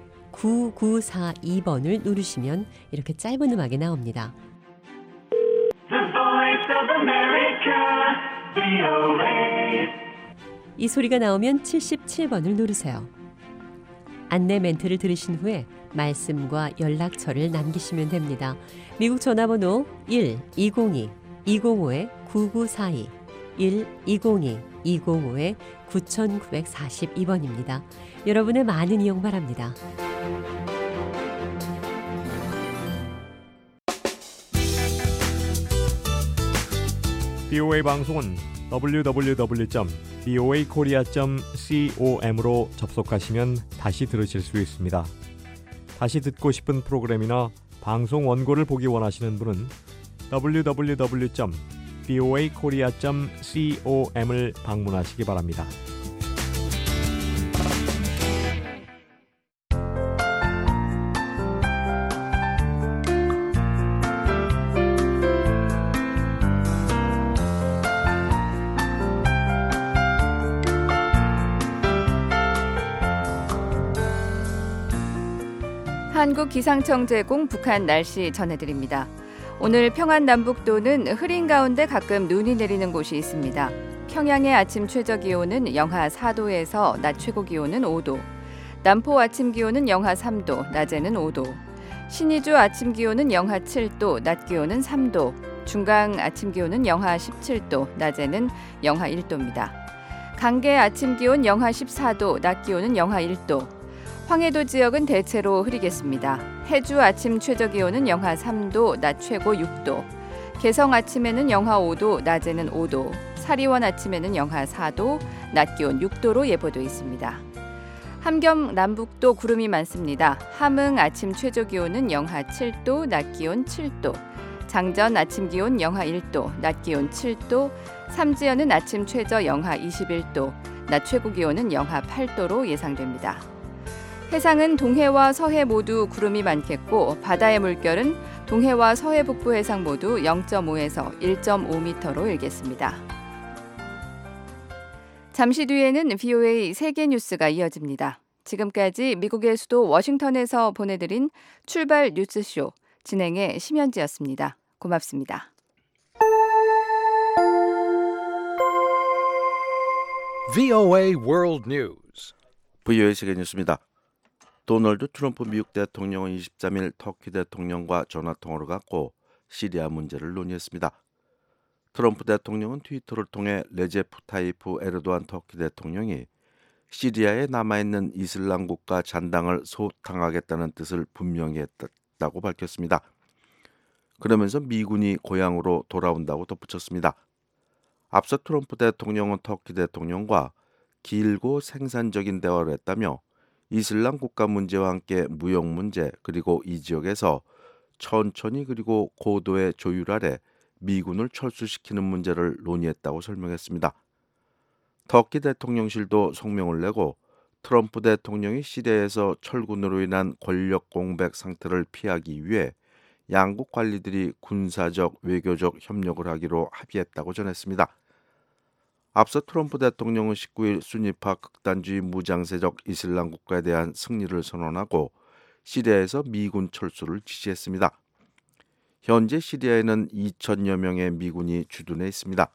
Speaker 11: 구구사이 번을 누르시면 이렇게 짧은 음악이 나옵니다.
Speaker 8: The Voice of America, 브이오에이.
Speaker 11: 이 소리가 나오면 칠십칠 번을 누르세요. 안내 멘트를 들으신 후에 말씀과 연락처를 남기시면 됩니다. 미국 전화번호 일 이공이 이공오 구구사이 일 이공이 이공오 구구사이 번입니다. 여러분의 많은 이용 바랍니다.
Speaker 9: 브이오에이 방송은 더블유 더블유 더블유 점 브이오에이 코리아 점 com으로 접속하시면 다시 들으실 수 있습니다. 다시 듣고 싶은 프로그램이나 방송 원고를 보기 원하시는 분은 더블유 더블유 더블유 점 브이오에이 코리아 점 com을 방문하시기 바랍니다.
Speaker 5: 한국기상청 제공 북한 날씨 전해드립니다. 오늘 평안 남북도는 흐린 가운데 가끔 눈이 내리는 곳이 있습니다. 평양의 아침 최저기온은 영하 사 도에서 낮 최고기온은 오 도, 남포 아침 기온은 영하 삼 도, 낮에는 오 도, 신의주 아침 기온은 영하 칠 도, 낮 기온은 삼 도, 중강 아침 기온은 영하 십칠 도, 낮에는 영하 일 도입니다. 강계 아침 기온 영하 십사 도, 낮 기온은 영하 일 도, 황해도 지역은 대체로 흐리겠습니다. 해주 아침 최저기온은 영하 삼 도, 낮 최고 육 도, 개성 아침에는 영하 오 도, 낮에는 오 도, 사리원 아침에는 영하 사 도, 낮 기온 육 도로 예보돼 있습니다. 함경 남북도 구름이 많습니다. 함흥 아침 최저기온은 영하 칠 도, 낮 기온 칠 도, 장전 아침 기온 영하 일 도, 낮 기온 칠 도, 삼지연은 아침 최저 영하 이십일 도, 낮 최고 기온은 영하 팔 도로 예상됩니다. 해상은 동해와 서해 모두 구름이 많겠고 바다의 물결은 동해와 서해 북부 해상 모두 영 점 오에서 일 점 오 미터로 일겠습니다. 잠시 뒤에는 브이오에이 세계 뉴스가 이어집니다. 지금까지 미국의 수도 워싱턴에서 보내드린 출발 뉴스쇼 진행의 심현지였습니다. 고맙습니다.
Speaker 10: 브이오에이 World News.
Speaker 24: 브이오에이 세계 뉴스입니다. 도널드 트럼프 미국 대통령은 이십삼 일 터키 대통령과 전화통화를 갖고 시리아 문제를 논의했습니다. 트럼프 대통령은 트위터를 통해 레제프 타이프 에르도안 터키 대통령이 시리아에 남아있는 이슬람 국가 잔당을 소탕하겠다는 뜻을 분명히 했다고 밝혔습니다. 그러면서 미군이 고향으로 돌아온다고 덧붙였습니다. 앞서 트럼프 대통령은 터키 대통령과 길고 생산적인 대화를 했다며 이슬람 국가 문제와 함께 무역 문제 그리고 이 지역에서 천천히 그리고 고도의 조율 아래 미군을 철수시키는 문제를 논의했다고 설명했습니다. 터키 대통령실도 성명을 내고 트럼프 대통령이 시리아에서 철군으로 인한 권력 공백 상태를 피하기 위해 양국 관리들이 군사적, 외교적 협력을 하기로 합의했다고 전했습니다. 앞서 트럼프 대통령은 십구 일 순위파 극단주의 무장세력 이슬람 국가에 대한 승리를 선언하고 시리아에서 미군 철수를 지시했습니다. 현재 시리아에는 이천여 명의 미군이 주둔해 있습니다.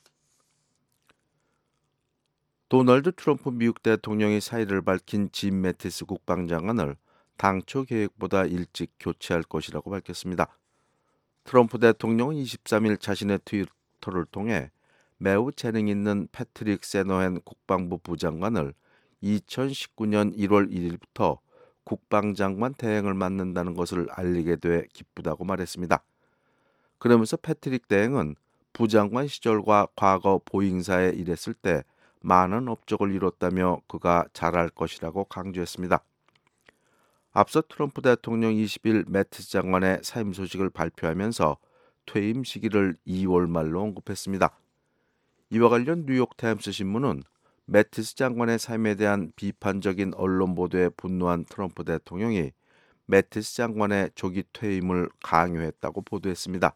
Speaker 24: 도널드 트럼프 미국 대통령이 사의를 밝힌 짐 매티스 국방장관을 당초 계획보다 일찍 교체할 것이라고 밝혔습니다. 트럼프 대통령은 이십삼 일 자신의 트위터를 통해 매우 재능 있는 패트릭 세너헨 국방부 부장관을 이천십구 년 일월 일일부터 국방장관 대행을 맡는다는 것을 알리게 돼 기쁘다고 말했습니다. 그러면서 패트릭 대행은 부장관 시절과 과거 보잉사에 일했을 때 많은 업적을 이뤘다며 그가 잘할 것이라고 강조했습니다. 앞서 트럼프 대통령이 이십 일 매티스 장관의 사임 소식을 발표하면서 퇴임 시기를 이월 말로 언급했습니다. 이와 관련 뉴욕타임스 신문은 매티스 장관의 사임에 대한 비판적인 언론 보도에 분노한 트럼프 대통령이 매티스 장관의 조기 퇴임을 강요했다고 보도했습니다.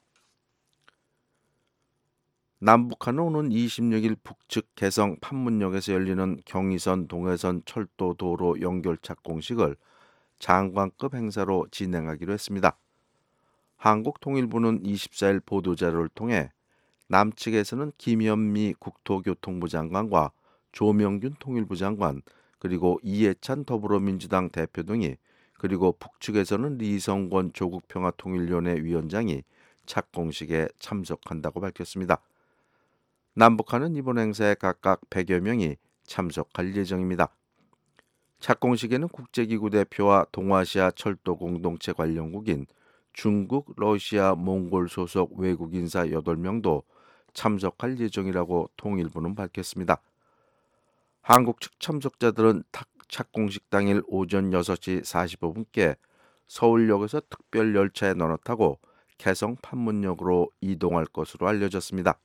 Speaker 24: 남북한은 오는 이십육 일 북측 개성 판문역에서 열리는 경의선 동해선 철도 도로 연결 착공식을 장관급 행사로 진행하기로 했습니다. 한국통일부는 이십사 일 보도자료를 통해 남측에서는 김현미 국토교통부 장관과 조명균 통일부 장관 그리고 이해찬 더불어민주당 대표 등이 그리고 북측에서는 리성권 조국평화통일위원회 위원장이 착공식에 참석한다고 밝혔습니다. 남북한은 이번 행사에 각각 백여 명이 참석할 예정입니다. 착공식에는 국제기구 대표와 동아시아 철도 공동체 관련국인 중국, 러시아, 몽골 소속 외국 인사 여덟 명도 참석할 예정이라고 통일부는 밝혔습니다. 한국 측 참석자들은 착공식 당일 오전 여섯 시 사십오 분께 서울역에서 특별 열차에 너너타고 개성 판문역으로 이동할 것으로 알려졌습니다.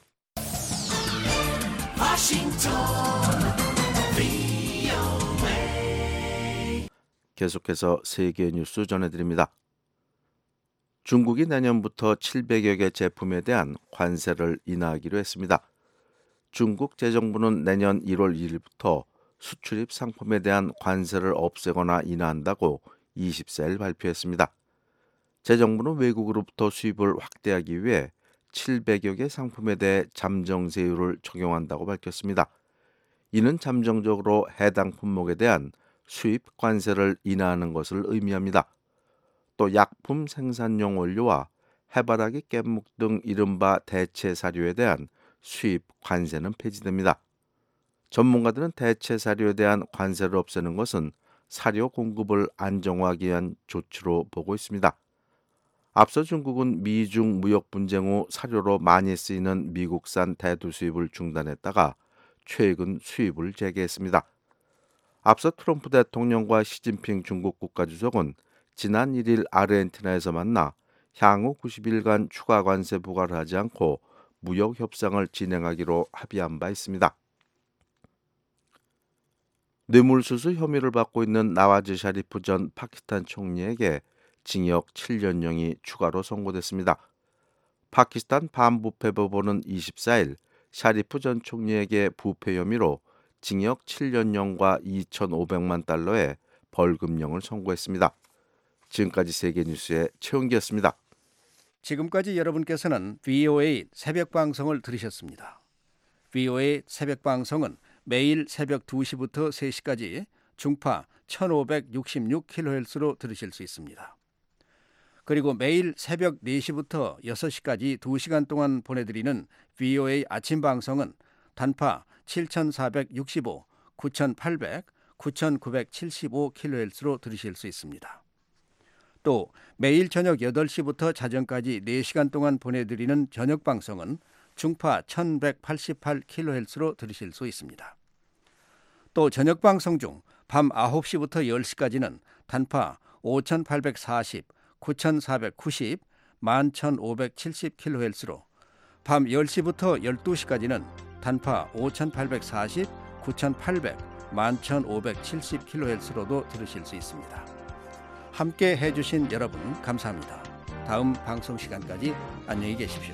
Speaker 24: 계속해서 세계 뉴스 전해드립니다. 중국이 내년부터 칠백여 개 제품에 대한 관세를 인하하기로 했습니다. 중국 재정부는 내년 일월 일일부터 수출입 상품에 대한 관세를 없애거나 인하한다고 이십사 일 발표했습니다. 재정부는 외국으로부터 수입을 확대하기 위해 칠백여 개 상품에 대해 잠정세율을 적용한다고 밝혔습니다. 이는 잠정적으로 해당 품목에 대한 수입 관세를 인하하는 것을 의미합니다. 또 약품 생산용 원료와 해바라기 깻묵 등 이른바 대체 사료에 대한 수입 관세는 폐지됩니다. 전문가들은 대체 사료에 대한 관세를 없애는 것은 사료 공급을 안정화하기 위한 조치로 보고 있습니다. 앞서 중국은 미중 무역 분쟁 후 사료로 많이 쓰이는 미국산 대두 수입을 중단했다가 최근 수입을 재개했습니다. 앞서 트럼프 대통령과 시진핑 중국 국가주석은 지난 일 일 아르헨티나에서 만나 향후 구십 일간 추가 관세 부과를 하지 않고 무역 협상을 진행하기로 합의한 바 있습니다. 뇌물수수 혐의를 받고 있는 나와즈 샤리프 전 파키스탄 총리에게 징역 칠 년형이 추가로 선고됐습니다. 파키스탄 반부패법원은 이십사 일 샤리프 전 총리에게 부패 혐의로 징역 칠 년형과 이천오백만 달러의 벌금형을 선고했습니다. 지금까지 세계뉴스의 최용기였습니다.
Speaker 6: 지금까지 여러분께서는 브이오에이 새벽방송을 들으셨습니다. 브이오에이 새벽방송은 매일 새벽 두 시부터 세 시까지 중파 천오백육십육 킬로헤르츠로 들으실 수 있습니다. 그리고 매일 새벽 네 시부터 여섯 시까지 두 시간 동안 보내드리는 브이오에이 아침 방송은 단파 칠천사백육십오, 구천팔백, 구천구백칠십오 킬로헤르츠로 들으실 수 있습니다. 또 매일 저녁 여덟 시부터 자정까지 네 시간 동안 보내드리는 저녁 방송은 중파 천백팔십팔 킬로헤르츠로 들으실 수 있습니다. 또 저녁 방송 중 밤 아홉 시부터 열 시까지는 단파 오천팔백사십, 구천사백구십, 만 천오백칠십 킬로헤르츠로 밤 열 시부터 열두 시까지는 단파 오천팔백사십, 구천팔백, 만 천오백칠십 킬로헤르츠로도 들으실 수 있습니다. 함께 해주신 여러분 감사합니다. 다음 방송 시간까지 안녕히 계십시오.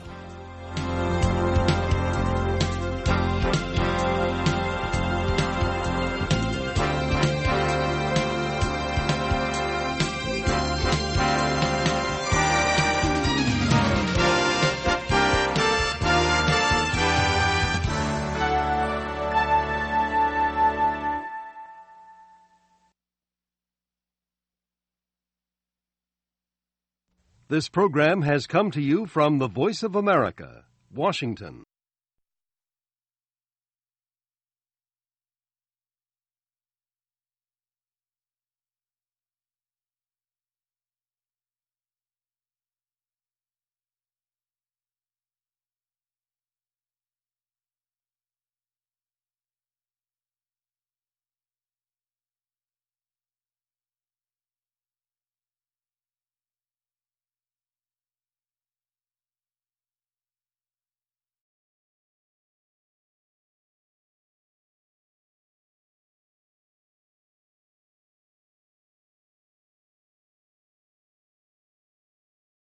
Speaker 14: This program has come to you from the Voice of America, Washington.